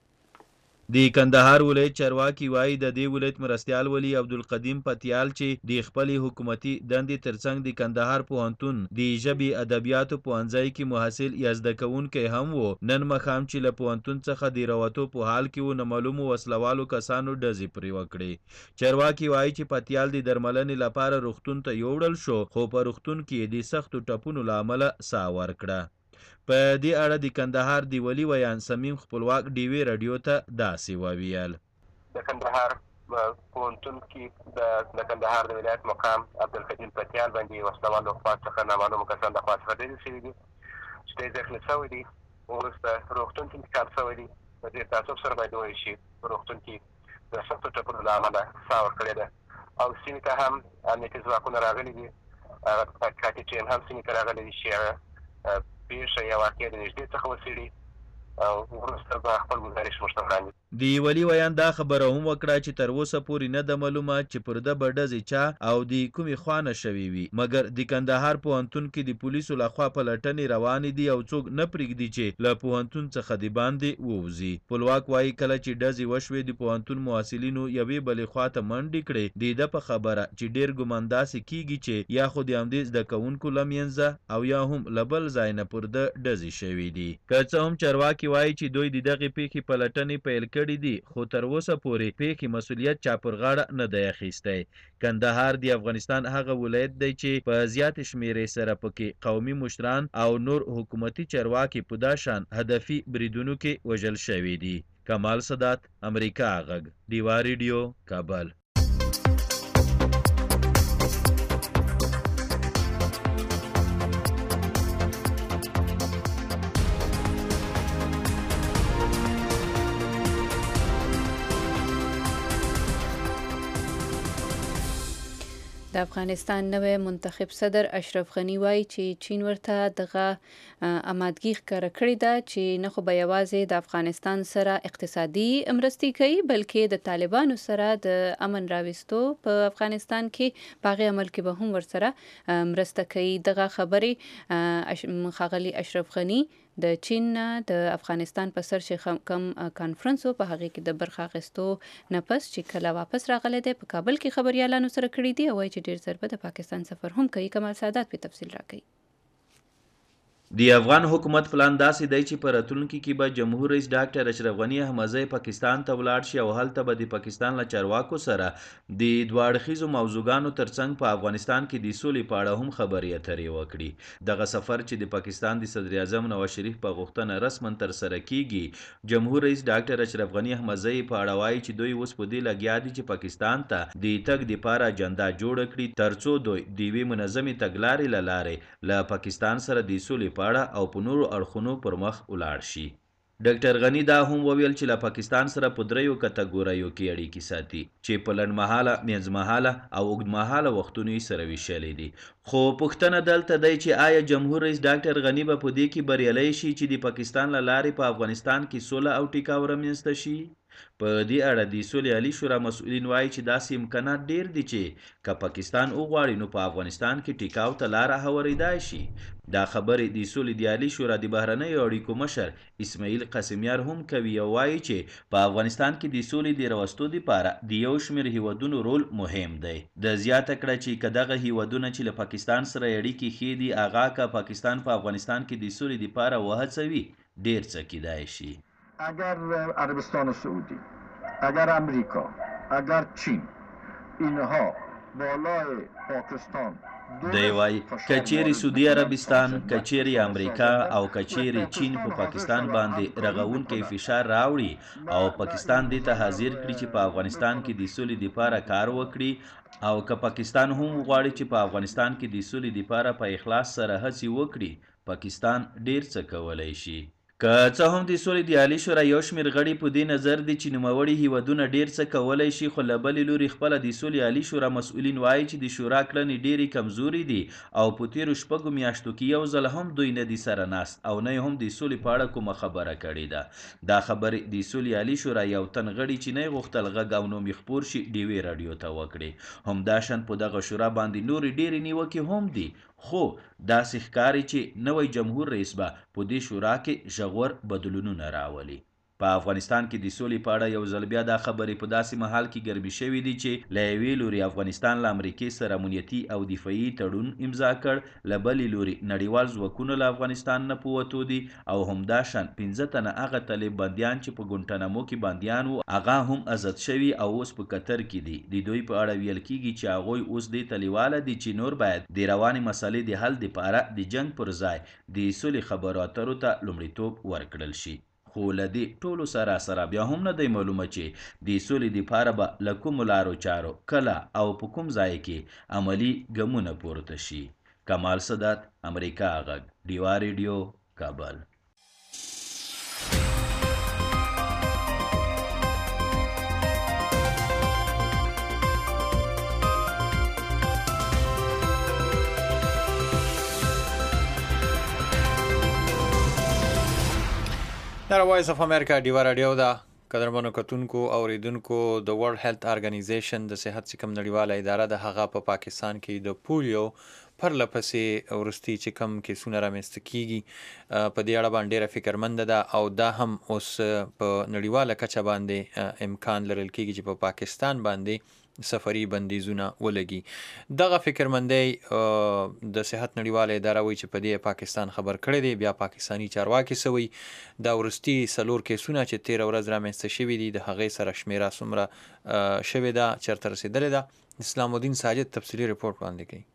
د کندهار ولایت چارواکي وایي د دې ولایت مرستيال ولی عبدالقدیم پتیال چې د خپل حکومتي دندې ترڅنګ د کندهار پوهنتون د ژبې ادبیاتو پوهنځي کې محصل یا زده کوونکی هم وو، نن مخام چې له پوهنتون څخه د راوتو په حال کې و نامعلومو وسلوالو کسانو ډزې پرې وکړې. چارواکي وایي چې پتیال د درملنې لپاره روغتون ته یوړل شو، خو په روغتون کې د سختو ټپونو له امله ساه ورکړه. په دې اړه د کندهار دی ولی ویان سمیم خپلواک ډیوی رادیو ته داسې وویل. د کندهار پوهنتون کې د کندهار د ولایت مقام عبدالقدیم پتیال باندې وسلوالو خوا څخه نامعلومو کسانو د خوا څخه ډزې شوي دي چې دی زخمي شوی دي، وروسته روغتون ته انتقال شوی دی. په ډېر تعصب سره باید وویل شي په روغتون کې د سختو ټپونو له امله ساه ورکړې ده او سیمې ته هم امنیتي ځواکونه راغلي دي. هغه کاتې چې هم سیمې ته راغلي دي چې هغه پیښه یا واقع د نږدې څخه وڅېړي او وروسته به خپل ګزارش ورته وړاندې. د ولي ویان دا خبره هم وکړه چې تر اوسه پورې نه ده معلومه چې پر ده به ډزې چا او د کومې خوا نه شوې وي، مګر د کندهار پوهنتون کې د پولیسو لخوا پلټنې روانې دي او څوک نه پرېږدي چې له پوهنتون څخه د باندې ووځي. خپلواک وایي کله چې ډزې وشوې د پوهنتون محصلینو یوې بلې خوا ته منډې کړې. د ده په خبره چې ډېر ګمان داسې کیږي چې یا خو د همدې زده کوونکو له منځه او یا هم له بل ځای نه پر ده ډزې شوي دي. که څه هم چارواکي وایي چې دوی د دغې پیښې پلټنې پیل کړي دي، خو تر اوسه پورې پیښې مسؤلیت چا پر غاړه نه دی اخیستی. کندهار د افغانستان هغه ولایت دی چې په زیات شمیرې سره پکې قومي مشران او نور حکومتي چارواکي په دا شان هدفي بریدونو کې وژل شوي دي. کمال سادات، امریکا غږ، ډیوا ریډیو، کابل. د افغانستان نوی منتخب صدر اشرف غنی وایي چې چین ورته دغه آمادګي ښکاره کړې ده چې نه خو به یوازې د افغانستان سره اقتصادي مرستې کوي بلکې د طالبانو سره د امن راوستو په افغانستان کې په هغې عمل کې به هم ورسره مرسته کوي. دغه خبرې ښاغلي اشرف غني د چین نه د افغانستان په سر چې کم کانفرنس په هغې کې د برخه اخیستو نه پس چې کله واپس راغلی دی په کابل کې خبریالانو سره کړي دي او وایي چې ډېر ضربه د پاکستان سفر هم کوي. کمال سادات په تفصیل راکوي. د افغان حکومت پلان داسې دی چې په راتلونکي کې به جمهور رئیس ډاکټر اشرف غني احمدزی پاکستان ته ولاړ شي او هلته به د پاکستان له چارواکو سره د دوه اړخیزو موضوعګانو ترڅنګ په افغانستان کې د سولې په اړه هم خبرې اترې وکړي. دغه سفر چې د پاکستان د صدر اعظم نواز شریف په غوښتنه رسما ترسره کیږي، جمهور رئیس ډاکټر اشرف غني احمدزی په اړه وایي چې دوی اوس په دې لګیا دي چې پاکستان ته د تګ دپاره اجنډا جوړه کړي ترڅو دوی د یوې منظمې تګلارې له لارې له پاکستان سره د سولې په اړه او په نورو اړخونو پر مخ ولاړ شي. ډاکټر غني دا هم وویل چې له پاکستان سره په دریو کټګوریو کې اړیکې ساتي چې په لنډمهاله، منځمهاله او اوږدمهاله وختونو یې سره ویشلې دي. خو پوښتنه دلته دی چې آیا جمهور رئیس ډاکټر غني به په دې کې بریالی شي چې د پاکستان له لارې په افغانستان کې سوله او ټیکاو رامنځته شي؟ په دې اړه د سولې عالي شورا مسؤلین وایي چې داسې امکانات ډیر دي چې که پاکستان وغواړي نو په افغانستان کې ټیکاو ته لاره هواریدای شي. دا خبرې د سولې د عالي شورا د بهرنیو اړیکو مشر اسماعیل قاسمیار هم کوي او وایي چې په افغانستان کې د سولې د راوستو لپاره د یو شمېر هیوادونو رول مهم دی. د زیاته کړه چې که دغه هیوادونه چې له پاکستان سره اړیکې ښې دي هغه که پاکستان په افغانستان کې د سولې لپاره وهڅوي ډیر څه کیدای شي. اگر عربستان سعودی، اگر امریکا، اگر چین اینها بالای پاکستان دی وای کچېری سعودي عربستان، کچېری امریکا او کچېری چین په پاکستان باندې رغونکي فشار راوړي او پاکستان دې ته حاضر کړي چې په افغانستان کې د سولې لپاره کار وکړي او که پاکستان هم غواړي چې په افغانستان کې د سولې لپاره په اخلاص سره هڅې وکړي، پاکستان ډیر څه کولای شي. که څه هم د سولې د عالی شورا یو شمېر غړي په دې نظر دي چې نوموړي هیوادونه ډیر څه کولای شي، خو له بلې لوري خپله د سولې عالی شورا مسؤلین وایي چې د شورا کړنې ډیرې کمزوري دي او په تیرو شپږو میاشتو کې یو ځل هم دوی نه دي سره ناست او نه هم د سولې په اړه کومه خبره کړې ده. دا خبرې د سولې عالی شورا یو تن غړي چې نه غوښتل غږ او نوم یې خپور شي ډیوې راډیو ته وکړي. همداشان په دغه شورا باندې نورې ډیرې نیوکې هم دي، خو داسې ښکاري چې نوی جمهور رئیس به په دې شورا کې ژور بدلونونه راولي. په افغانستان کې د سولې په اړه یو ځل بیا دا خبرې په داسې مهال کې ګرمې شوې دي چې له یوې لوري افغانستان له امریکې سره امنیتي او دفاعي تړون امضا کړ، له بلې لوري نړیوال ځواکونه له افغانستان نه په وتو دي او همداشان پنځه تنه هغه طالب بندیان چې په ګونټانامو کې بندیان وو هغه هم آزاد شوي او اوس په قطر کې دي. د دوی په اړه ویل کېږي چې هغوی اوس دې ته لیواله دي چې نور باید د روانې مسلې د حل دپاره د جنګ پر ځای د سولې خبرو اترو ته لومړیتوب ورکړل شي. خو له دې ټولو سره سره بیا هم نه دی معلومه چې د سولې دپاره به له کومو لارو چارو کله او په کوم ځای کې عملي ګامونه پورته شي. کمال سادات، امریکا غږ، ډیوا ریډیو، کابل. دا وایس اف امریکا ډیوا راډیو ده. قدرمنو کتونکو او اوریدونکو، د ورلد هیلث ارګنایزیشن د صحت چې کوم نړیواله اداره ده هغه په پا پاکستان کې د پولیو پرله پسې وروستي چې کوم کیسونه رامنځته کیږي په دې اړه باندې ډېره فکرمنده ده او دا هم اوس په نړیواله کچه باندې امکان لرل کیږي چې په پاکستان باندې سفري بندیزونه ولګي. دغه فکرمندۍ د صحت نړیواله اداره وایي چې په دې پاکستان خبر کړی دی. بیا پاکستاني چارواکي سوي دا وروستي څلور کیسونه چې تېره ورځ رامنځته شوي دي د هغې سره شمیره څومره شوې ده، چېرته رسېدلې ده. اسلام الدین ساجد تفصیلي رپورټ وړاندې کوي.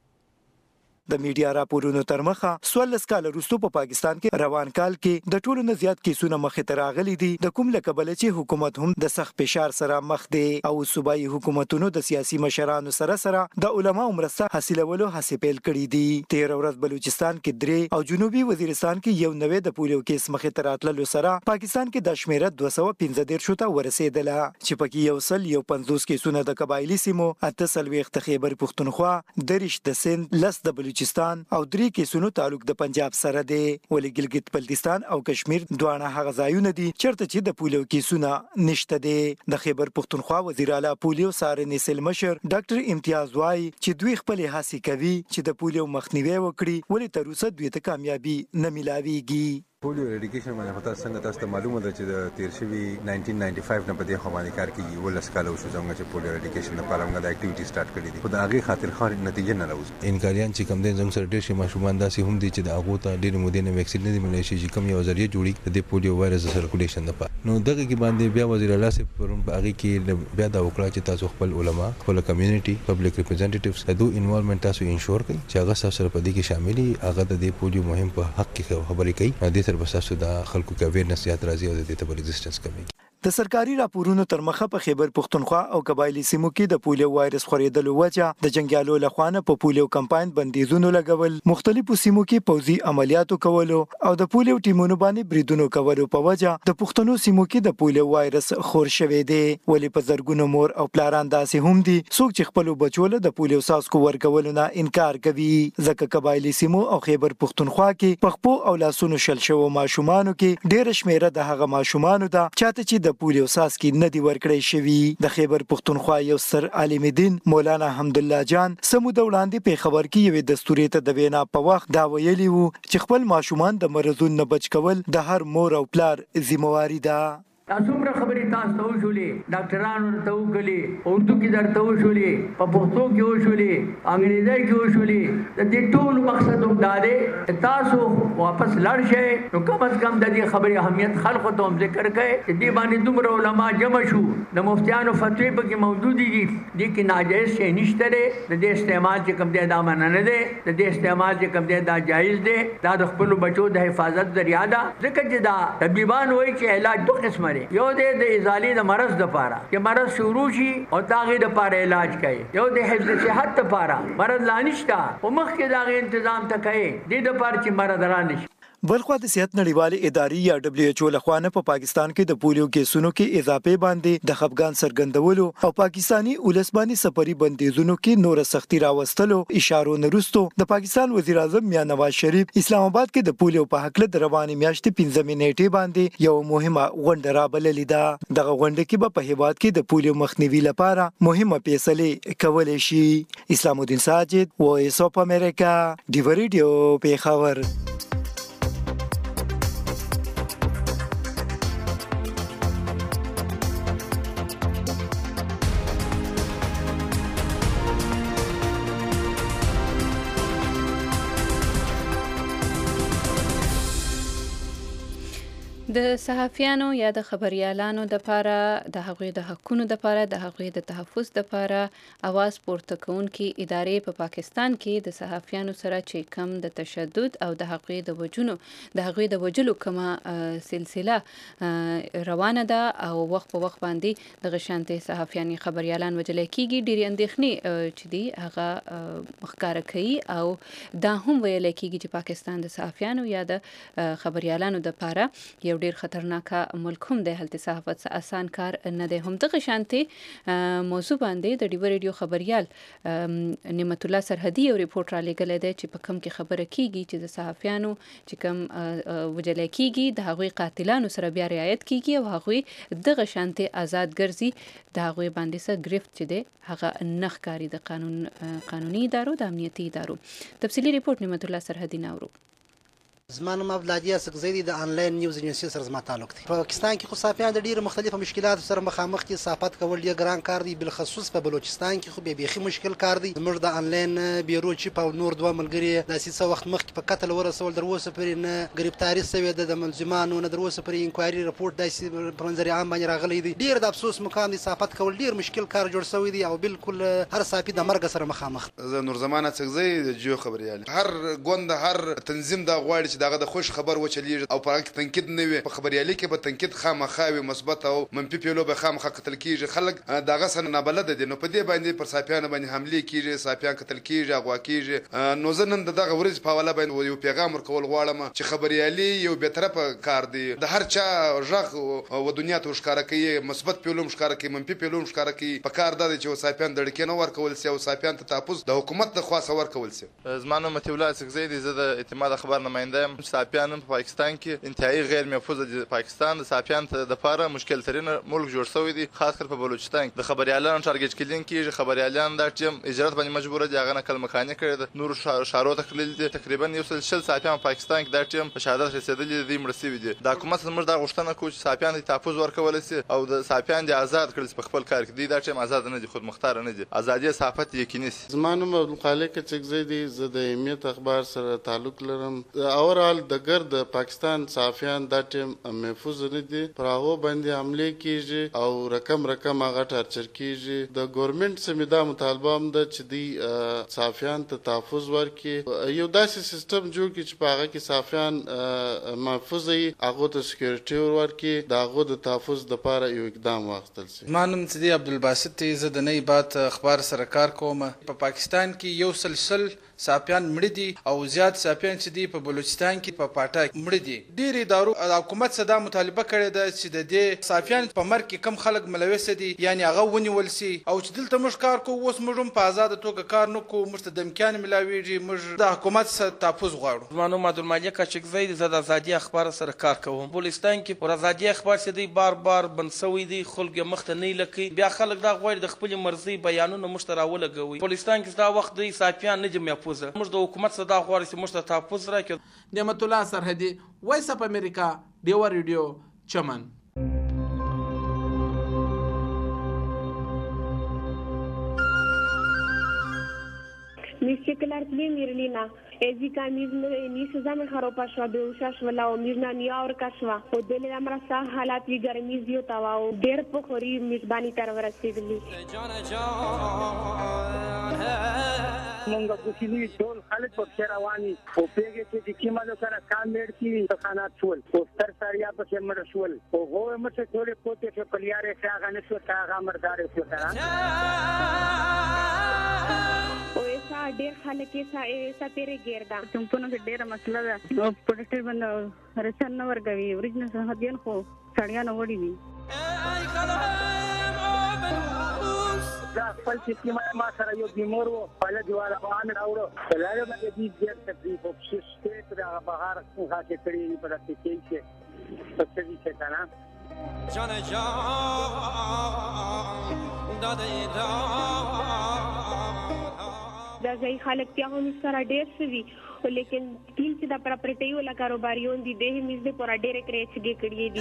د میډیا راپورونو تر مخه څوارلس کاله وروسته په پاکستان کې روان کال کې د ټولو نه زیات کیسونه مخې ته راغلي دي، د کوم له کبله چې حکومت هم د سخت فشار سره مخ دی او صوبایي حکومتونو د سیاسي مشرانو سره سره د علماو مرسته حاصلولو هڅې پیل کړي دي. تېره ورځ بلوچستان کې درې او جنوبي وزیرستان کې یو نوی د پولیو کیس مخې ته راتللو سره پاکستان کې د شمیره دوه سوه پنځه دېرشو ته ورسېدله چې پکې یو سل یو پنځوس کیسونه د قبایلي سیمو، اته څلوېښت د خیبر پښتونخوا، دېرش د سند، لس د بلوچستان او درې کیسونو تعلق د پنجاب سره دی. ولې ګلګت بلتستان او کشمیر دواړه هغه ځایونه دي چېرته چې د پولیو کیسونه نشته دی. د خیبر پښتونخوا وزیر اعلی پولیو څارنې سیل مشر ډاکټر امتیاز وایي چې دوی خپلې هڅې کوي چې د پولیو مخنیوی وکړي، ولې تر اوسه دوی ته کامیابي نه میلاویږي. پولیو اریډیکیشن باندې خو تاسو څنګه تاسو ته معلومه ده چې د تیر شوي نایزده نوي پنځه نه په دې خوا باندې کار کېږي. ولس کاله وشو څنګه چې پولیو اریډیکیشن لپاره موږ د اکټیویټي سٹارټ کړې دي، خو د هغې خاطر ښه نتیجه نه راوځي. انکاریان چې کوم دی زموږ سره ډېر شي ماشومان داسې هم دي چې د هغو ته ډېرې مودې نه ویکسین نه دي میلی شي چې کوم یو ذریعه جوړي د دې پولیو وایرس د سرکولیشن لپاره. نو دغه کې باندې بیا وزیر اعلی صاحب پرون په هغې کې بیا دا وکړه چې تاسو خپل علما، خپل کمیونټي، پبلک ریپرزنټیټیوز د دوی انوالومنټ تاسو انشور کړئ چې هغه تاسو سره په دې کې شامل وي، هغه د دې پولیو مهم په حق کې خبرې کوي. دې سره به تاسو د خلکو کې اویرنس زیات راځي او د دې ته به ریزسټنس کمیږي. د سرکاري راپورونو تر مخه په خیبر پښتونخوا او قبایلی سیمو کې د پولیو وایرس خورېدلو وجه د جنګیالو لخوا نه په پولیو کمپاین بندیزونو لګول، مختلفو سیمو کې پوځي عملیاتو کولو او د پولیو ټیمونو باندې بریدونو کولو په وجه د پښتنو سیمو کې د پولیو وایرس خور شوی دی. ولې په زرګونو مور او پلاران داسې هم دي څوک چې خپل بچو له د پولیو څاڅکو ورکولو نه انکار کوي، ځکه قبایلی سیمو او خیبر پښتونخوا کې په خپو او لاسونو شل شوو ماشومانو کې ډېره شمیره د هغه ماشومانو ده چاته چې د پولیو څاڅکي نه دی ورکړی شوي. د خیبر پښتونخوا یو ستر عالم دین مولانا حمدالله جان سموده وړاندې پیښور کې یوې دستورې ته د وینا په وخت دا ویلي وو چې خپل ماشومان د مرضونو نه بچ کول د هر مور او پلار ذمہواري ده. دا څومره خبرې تاسو ته وشولې ډاکټرانو ورته وکړلې اردو کې درته وشولې په پښتو کې وشولې انګریزي کې وشولې د دې ټول مقصد هم دا دی تاسو واپس لاړ شئ نو کم از کم د دې خبرې اهمیت خلکو ته هم ذکر کړئ چې دې باندې دومره علما جمع شو د مفتیانو فتوی پکې موجودې دي دې کې ناجایز شی نشته دی د دې استعمال چې کوم دی دا منع نه دی د دې استعمال چې کوم دی دا جایز دی دا د خپلو بچو د حفاظت ذریعہ ده ځکه چې دا طبیبان وایي چې علاج دوه قسمه دی یو دی د ازالې د مرض دپاره چې مرض شروع شي او د هغې دپاره علاج کوي یو د حفظ صحت دپاره مرض لا نشته خو مخکې د هغې انتظام ته کوي دې دپاره چې مرض را نشي بلخوا د صحت نړیوالې ادارې یا دبليو ایچ او لخوا نه په پاکستان کې د پولیو کیسونو کې اضافه باندې د خفګان څرګندولو او پاکستانی ولس باندې سفري بندیزونو کې نور سختي راوستلو اشارو نرستو د پاکستان وزیر اعظم میاں نواز شریف اسلام آباد کې د پولیو په حق له روانې میاشتې پنځمې نیټې باندې یو مهمه غونډه رابللې ده دغه غونډه کې به په هیواد کې د پولیو مخنیوي لپاره مهمه فیصلې کولای شي اسلام الدین ساجد وایس اف امریکا ډیو ریډیو پیښور د صحافیانو یا د خبريالانو د لپاره د هغوی د حقونو د لپاره د هغوی د تحفظ د لپاره اواز پورته کوونکې ادارې په پاکستان کې د صحافیانو سره چې کم د تشدد او د هغوی د وجونو د هغوی د وجلو کومه سلسله روانه ده او وخت په وخت باندې د غشانتي صحافیاني خبريالان وجل کېږي ډېری اندېښنې چې دی هغه مخکاره کوي او دا هم ویل کېږي چې پاکستان د صحافیانو یا د خبريالانو د لپاره یو ډیر خطرناکه ملک هم دی هلته صحافت څه آسان کار نه دی هم دغه شانتي موضوع باندې د ډیو ریډیو خبريال نعمت الله سرحدي یو ریپورت را لګل دی چې په کم کې خبره کیږي چې د صحافیانو چې کم وجل کیږي د هغوی قاتلانو سره بیا رعایت کیږي او هغوی دغه شانتي آزاد ګرځي د هغوی باندې سره گرفت چې دی هغه نخکاری د قانون قانوني ادارو د امنیتي ادارو تفصیلی ریپورت نعمت الله سرحدي ناورو زما نوم عبدالهادي اسقزی دی د انلاین نیوز ایجنسی سره زما تعلق دی په پاکستان کې خو صحافیان د ډیرو مختلفو مشکلاتو سره مخامخ دي صحافت کول ډیر ګران کار دی بالخصوص په بلوچستان کې خو به بیخي مشکل کار دی زموږ د انلاین بیرو چې په نور دوه ملګری د سیسه وخت مخکې په قتل ورسول دروسه پرې نه گرفتاری شوی د ملزمانو نه دروسه پرې انکوایري رپورت داسې په منظر عام باندې راغلی دی ډیر د افسوس مقام دی صحافت کول ډیر مشکل کار جوړ شوی دی او بالکل هر صحافي د مرګ سره مخامخ زه نور زمانه څنګه د جیو خبريال هر ګوند هر تنظیم دا غواړي چې دغه د خوش خبر وچلیږي او په کې تنقید نه وي په خبريالي کې به تنقید خامخاوي مثبت او منفي پیلو به خامخا قتل کیږي خلک دغه سن نه بلد دي نو په دې باندې پر صحافیانو باندې حمله کیږي صحافیان قتل کیږي اغوا کیږي نو زه نن دغه ورځ په حواله باندې یو پیغام ورکول غواړم چې خبريالي یو به طرفه کار دی د هر چا ژغ او دنیا ته ښکارا کوي مثبت پیلو ښکارا کوي منفي پیلو ښکارا کوي په کار د چې صحافیان د ډکې نه ورکول سي او صحافیان ته تحفظ د حکومت د خاصه ورکول سي زمانه متولا سګزيدي زه د اعتماد خبر نماینده یم صحافیان په پاکستان کې انتهایی غیر محفوظ دي پاکستان د صحافیان ته د لپاره مشکل ترين ملک جوړ شوی دی خاص کر په بلوچستان د خبريالانو ټارګټ کلین کیږي خبريالان د ټیم اجرات باندې مجبور دي هغه نقل مکاني کړی د نور شارو تقلیل دي تقریبا یو سل شل صحافیان په پاکستان کې د ټیم په شهادت رسیدلي دي مرسي دي د حکومت زموږ د غوښتنه کوي چې صحافیان ته تحفظ ورکول شي او د صحافیان د آزاد کړل په خپل کار کې دي د ټیم آزاد نه دي خود مختار نه دي ازادي صحافت یقیني سي زمانه مخالک چګزيدي زه د اهمیت اخبار سره تعلق لرم اورال د ګرد پاکستان صحافیان د ټیم محفوظ نه دي پر هغه باندې حمله کیږي او رقم رقم هغه ټارچر کیږي د ګورنمنت سمیدا مطالبه هم ده چې دی صحافیان ته تحفظ ورکړي یو داسې سیستم جوړ کړي چې په هغه کې صحافیان محفوظ وي هغه ته سکیورټي ورکړي د هغه د تحفظ لپاره یو اقدام واخیستل شي ما نوم سیدی عبدالباسط زه د نئی بات اخبار سره کار کوم په پاکستان کې یو سلسل صحافیان مړه دي او زیات صحافیان چې دي په بلوچستان کې په پاټا مړه دي ډېری ادارو حکومت صدا مطالبه کړې ده چې د دې صحافیان په مرګ کې کم خلک ملوث دي یعنی هغه ونیول سي او چې دلته موږ کار کوو اوس موږ هم په آزاد توګه کار نه کوو موږ ته دمکیان ملاویږي موږ د حکومت څخه تحفظ غواړو زما نوم عبدالمالک کاشکزی زه د ازادي اخبار سره کار کوم بلوچستان کې پر ازادي اخبار چې دی بار بار بند شوی دی خلک مخ ته نه لکي بیا خلک دا غواړي د خپل مرزي بیانونه موږ ته راولګوي بلوچستان کې دا وخت دی صحافیان نه جمع محفوظه موږ د حکومت صدا غواړي چې موږ ته تحفظ راکړي نعمت الله سرحدي وایس اف امریکا ډیو ریډیو چمن Particular Mirlina, Ezika Nisu Haropashwa, Shashwala, Mirna Niaur o dele amrasa halati garmiz yo tawao der pokhori mizbani tarwara sigli مونږ کوشنی ټول خلک په شروانی او پیګه چې کیمالو سره کام مړکی تخانات شول پوسټر ساریا په مړ شول او هو مته ټول پوتې په کلیارې څنګه نشو څنګه مردار شو ترا او ایسا ډیر خلک ایسا ایسا تیرې ګردا څنګه چې ډیر مسله ده او پولیسټر باندې رسن نه ورګوي ورجنه هدين خو سړیا نه وړي وي دا خپل چې ما سره یو بیمار وو په لږه روان راوړو بلاره باندې دې ډېر تکلیف او شته تر بهار څنګه چې کړی په دې کې چې څه دې څه کنه جان جان دادې دا دا ځای خلک ته هم سره ډېر سوي لیکن تین چې دا پراپرټي ولا کاروباریون دي د همیز د پورا ډېر کرېچګي کړی دي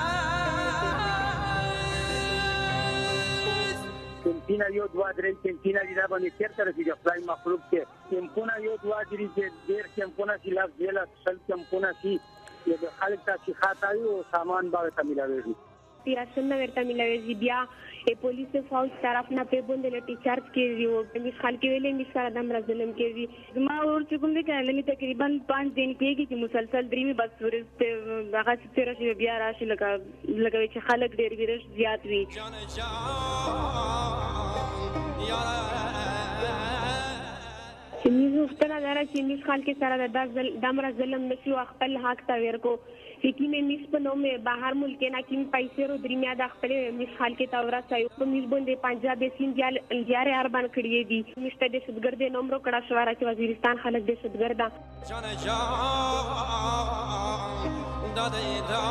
کینتینا یو دوا درې کینتینا دي دا باندې چیرته راځي خدای مخلوق کې کمپونه یو دوا درې ډېر کمپونه چې لاس دیلا سل کمپونه چې د خلک ته خاطایو سامان باندې تملاوي تیراسن ورته ملوي بیا ای پولیس فوج طرف نه په بوند لټی چارج کیږي او مې خال کې ویلې مې سره دم راځلم کیږي ما ور چې کوم دې کړل مې تقریبا پانچ دن کېږي چې مسلسل درې مې بس ورته هغه چې راشي بیا راشي لکه لکه چې خلک ډېر ویرش زیات وي چې موږ ستنه دره چې موږ خال کې سره د دم راځلم نشو خپل حق تا ورکو कि मैं मिस पनो में बाहर मुल्क ना कि पैसे रो दरमिया दाखले मिस हाल के तवरा सायो तो मिस बंदे पंजाब देसिन जाल जारे अरबान खड़िए दी मिस्टर दहशतगर्द नंबरो कड़ा शवारा के वजीरिस्तान खलक दहशतगर्दा जान जान दादे दा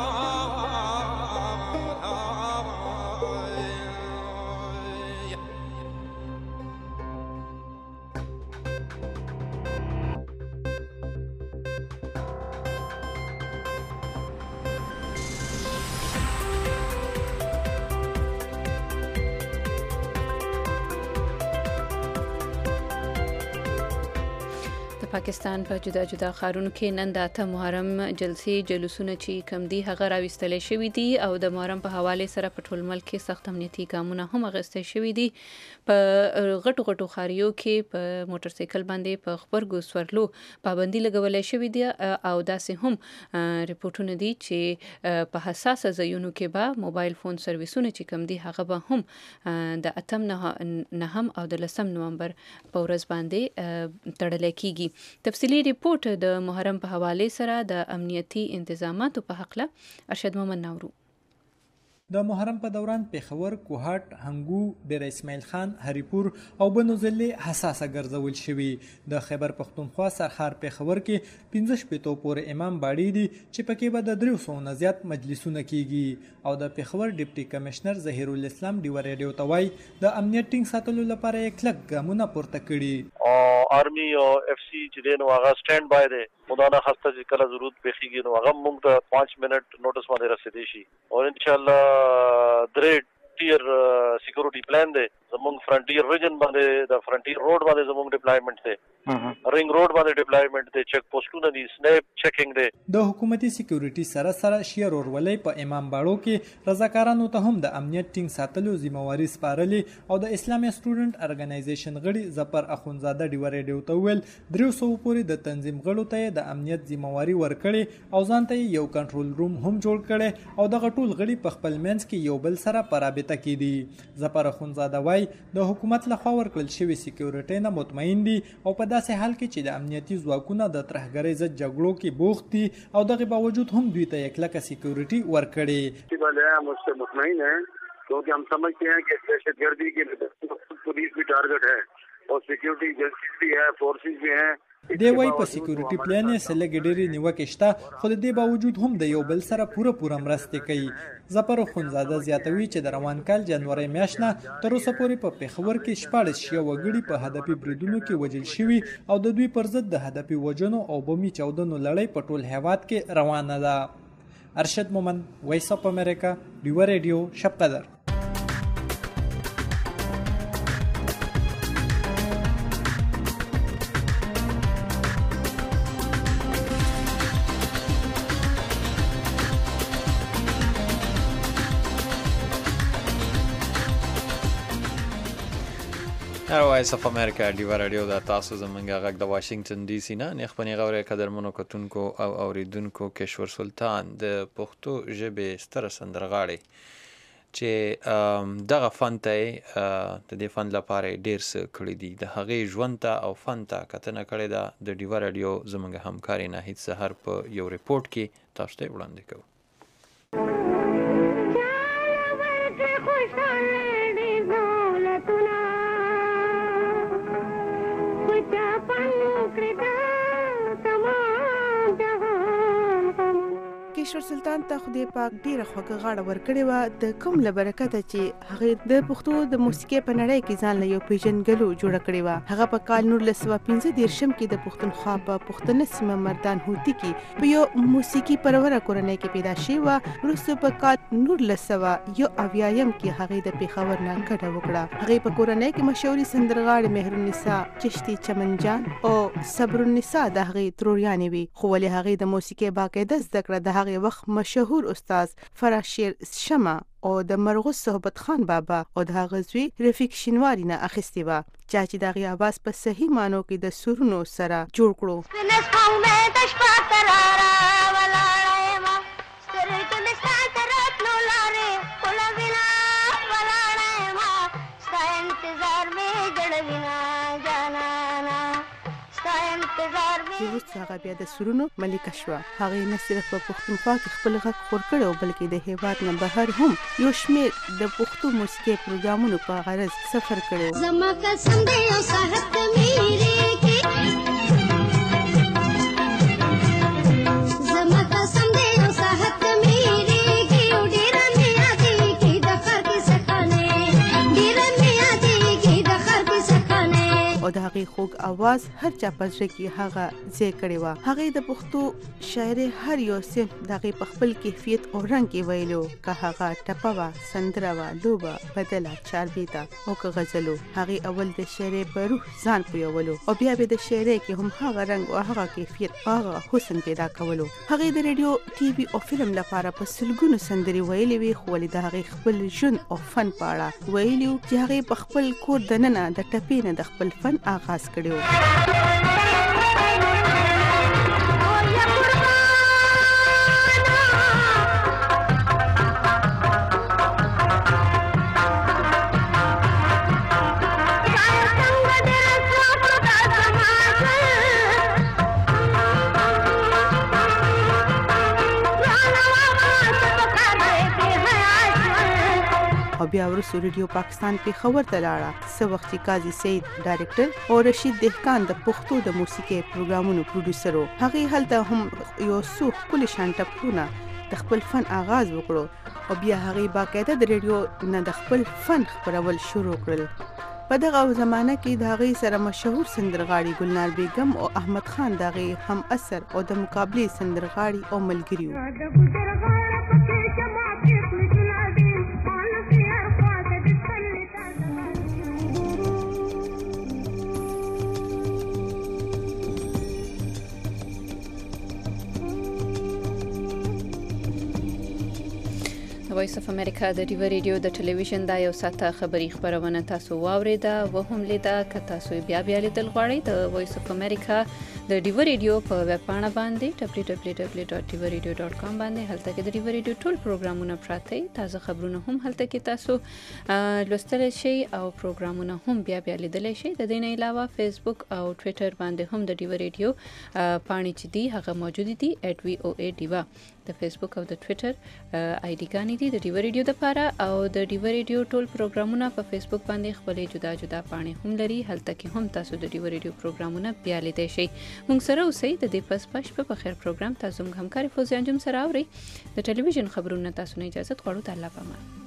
پاکستان په جدا جدا ښارونو کې نن د اته محرم جلسې جلوسونه چې کم دي هغه راوستل شوی دي او د محرم په حواله سره په ټول ملک کې سخت امنیتي ګامونه هم اخیستل شوی دي په غټو غټو ښاریو کې په موټر سایکل باندې په خبرګو سورلو پابندي لګول شوی دي او داسې هم ریپورتونه دي چې په حساسه ځایونو کې به موبایل فون سرویسونه چې کم دي هغه به هم د اتم نهم او د لسم نومبر په ورځ باندې تړل کیږي تفصیلی ریپورت د محرم په حواله سره د امنیتي انتظاماتو په حق له ارشد محمد نورو د محرم په دوران پیښور، کوهاټ، هنګو، ډیر اسماعیل خان، هریپور او بنو ضلع حساسه ګرځول شوی. د خیبر پښتونخوا سرحار پیښور کې پنځه شپېتو پورې امام باړي دي چې پکې به د دریو سوو نه زیات مجلسونه کیږي او د پیښور ډیپټي کمشنر ظهیر الاسلام ډیو ریډیو ته وایي د امنیت ټینګ ساتلو لپاره یې کلک ګامونه پورته کړي. آرمی او اف سی چې دی نو هغه سټینډ بای دی، مدانه خسته چې کله ضرورت پیښیږي نو هغه موږ ته پانچ منټ نوټس باندې رسېدی شي او ان شاء الله درې ټیر سکیورټي پلان دی زموږ فرنټیر ریجن باندې د فرنټیر روډ باندې زموږ ډیپلایمنټ دی، رنګ روډ باندې ډیپلایمنټ دی، چیک پوسټونه دي، سنیپ چیکینګ دی. د حکومتي سکیورټي سره سره شیر ورولې په امام باړو کې رضاکارانو ته هم د امنیت ټینګ ساتلو ذمہواری سپارلې او د اسلامي سټوډنټ ارګنایزیشن غړي ظفر اخونزاده ډیو ریډیو ته ویل دریو سو پورې د تنظیم غړو ته د امنیت ذمہواری ورکړي او ځان ته یو کنټرول روم هم جوړ کړي او د غټول غړي په خپل منځ کې یو بل سره پرابطه کړي. ظفر اخونزاده وایي د حکومت لخوا ورکړل شوی سکیورټي نه مطمئن دي او په داسې حال کې چې د امنیتي ځواکونه د ترهګرۍ ضد جګړو کې بوخت دي او دغه باوجود هم دوی ته یک لکه سکیورټي ورکړي. हम उससे मुतमईन हैं क्योंकि हम समझते हैं कि दहशतगर्दी के पुलिस भी टारगेट है और सिक्योरिटी एजेंसीज भी है, फोर्सेस भी हैं. دی وای په سکیورټي پلان یې سلګ ډېری نیوکه شته خو د دې باوجود هم د یو بل سره پوره پوره مرسته کوي. ظفر خونزاده زیاتوي چې د روان کال جنوري میاشت نه تر اوسه پورې په پیښور کې شپاړس شیه وګړي په هدفي بریدونو کې وژل شوي او د دوی پر ضد د هدفي وژنو او بمي چاودنو لړۍ په ټول هیواد کې روانه ده. ارشد مومن، وایس اف امریکا، ډیو ریډیو، شب قدر. وایس اف امریکا ډیوا رادیو دا تاسو زمونږ غږ د واشنگټن ډي سي نه نیخ پنی غوړې قدرمنو کتونکو او اوریدونکو کشور سلطان د پښتو ژبې ستر سندرغاړي چې دغه فن ته د دې فن لپاره ډیر څه کړی دي د هغې ژوند ته او فن ته کتنه کړې ده د ډیوا رادیو زمونږ همکاري ناهید سحر په یو ریپورټ کې تاسو ته وړاندې کوو. کشور سلطان ته خدای پاک ډیره خوږه غاړه ورکړې وه د کوم له برکته چې هغې د پښتو د موسیقۍ په نړۍ کې ځان له یو پیژنګلو جوړه کړې وه. هغه په کال نولس سوه پنځه دېرشم کې د پښتونخوا په پښتنه سیمه مردان هوتي کې په یو موسیقي پروره کورنۍ کې پیدا شوې وه. وروسته په کال نولس سوه یو اویایم کې هغې د پېښور نه کډه وکړه. هغې په کورنۍ کې مشهورې سندرغاړې مهرالنساء چشتي چمن جان او صبرالنساء د هغې تروریانې وي، خو ولې هغې د موسیقۍ باقاعده زده کړه د هغې وخت مشهور استاد فراشیر شمع او د مرغوز صحبت خان بابا او د هغه زوی رفیق شینواری نه اخیستې وه، چا چې د هغې اواز په صحیح معنو کې د سرونو سره جوړ کړو. وروسته هغه بیا د سرونو ملکه شوه. هغې نه صرف په پښتونخوا کې خپل غږ خور کړی و بلکې د هېواد نه بهر هم یو شمېر د پښتو موسیقۍ پروګرامونو په غرض سفر کړی و. زما قسم دی یو ساعت میرې کې زما قسم دی یو ساعت میرې کې یو ډېره مې یادېږي د خر کیسه خانې ډېره مې یادېږي د خر کیسه خانې او د هغې خوږ اواز هر چا په زړه کې هغه ځای کړې وه. هغې د پښتو شاعرۍ هر یو صنف د هغې په خپل کیفیت او رنګ کې ویلو، که هغه ټپه وه، سندره وه، لوبه، بدله، چاربیته او که غزلو. هغې اول د شاعرۍ په روح ځان پویولو او بیا به د شاعرۍ کې هم هغه رنګ او هغه کیفیت او هغه حسن پیدا کولو. هغې د ریډیو، ټي وي او فلم لپاره په سلګونو سندرې ویلې وې، خو ولې د هغې خپل ژوند او فن په اړه ویلي و چې هغې په خپل کور دننه د ټپې نه د خپل فن آغاز کړی و. او بیا وروسته ریډیو پاکستان پېښور ته لاړه، څه وخت چې قاضي سعید ډایرکټر او رشید دهقان د پښتو د موسیقۍ پروګرامونو پروډوسر و. هغې هلته هم یو څو ښکلي شان ټپونه د خپل فن آغاز وکړو او بیا هغې باقاعده د ریډیو نه د خپل فن خپرول شروع کړل. په دغه زمانه کې د هغې سره مشهور سندرغاړي ګلنار بیګم او احمد خان د هغې هم اثر او د مقابلې سندرغاړي او ملګري وو. وایس اف امریکا د ډیوا ریډیو د ټلویزیون دا یو ساعته خبري خبرونه تاسو واوریده و هم لیده. که تاسو بیا بیا لیدل غواړئ د وایس اف امریکا د ډیوا ریډیو په ویب پاڼه باندې دبلیو دبلیو دبلیو ډاټ ډیوا ریډیو ډاټ کام باندې هلته کې د ډیوا ریډیو ټول پروګرامونه پراته دي. تازه خبرونه هم هلته کې تاسو لوستلی شئ او پروګرامونه هم بیا بیا لیدلی شئ. د دې نه علاوه فیسبوک او ټویټر باندې هم د ډیوا ریډیو پاڼې چې دي هغه موجود دي ایټ وی او ای ډیوا. د فیسبوک او د ټویټر آی ډي ګانې دي د ډیوا ریډیو دپاره او د ډیوا ریډیو ټول پروګرامونه په فیسبوک باندې خپلې جدا جدا پاڼې هم لري. هلته کې هم تاسو د ډیوا ریډیو پروګرامونه بیا لیدی شئ. موږ سره اوسئ. د دې پس پش په بخیر پروګرام تاسو موږ همکاري فوزي انجم سره اورئ. د ټلویزیون خبرونه تاسو نه اجازه غواړو. د الله په امان.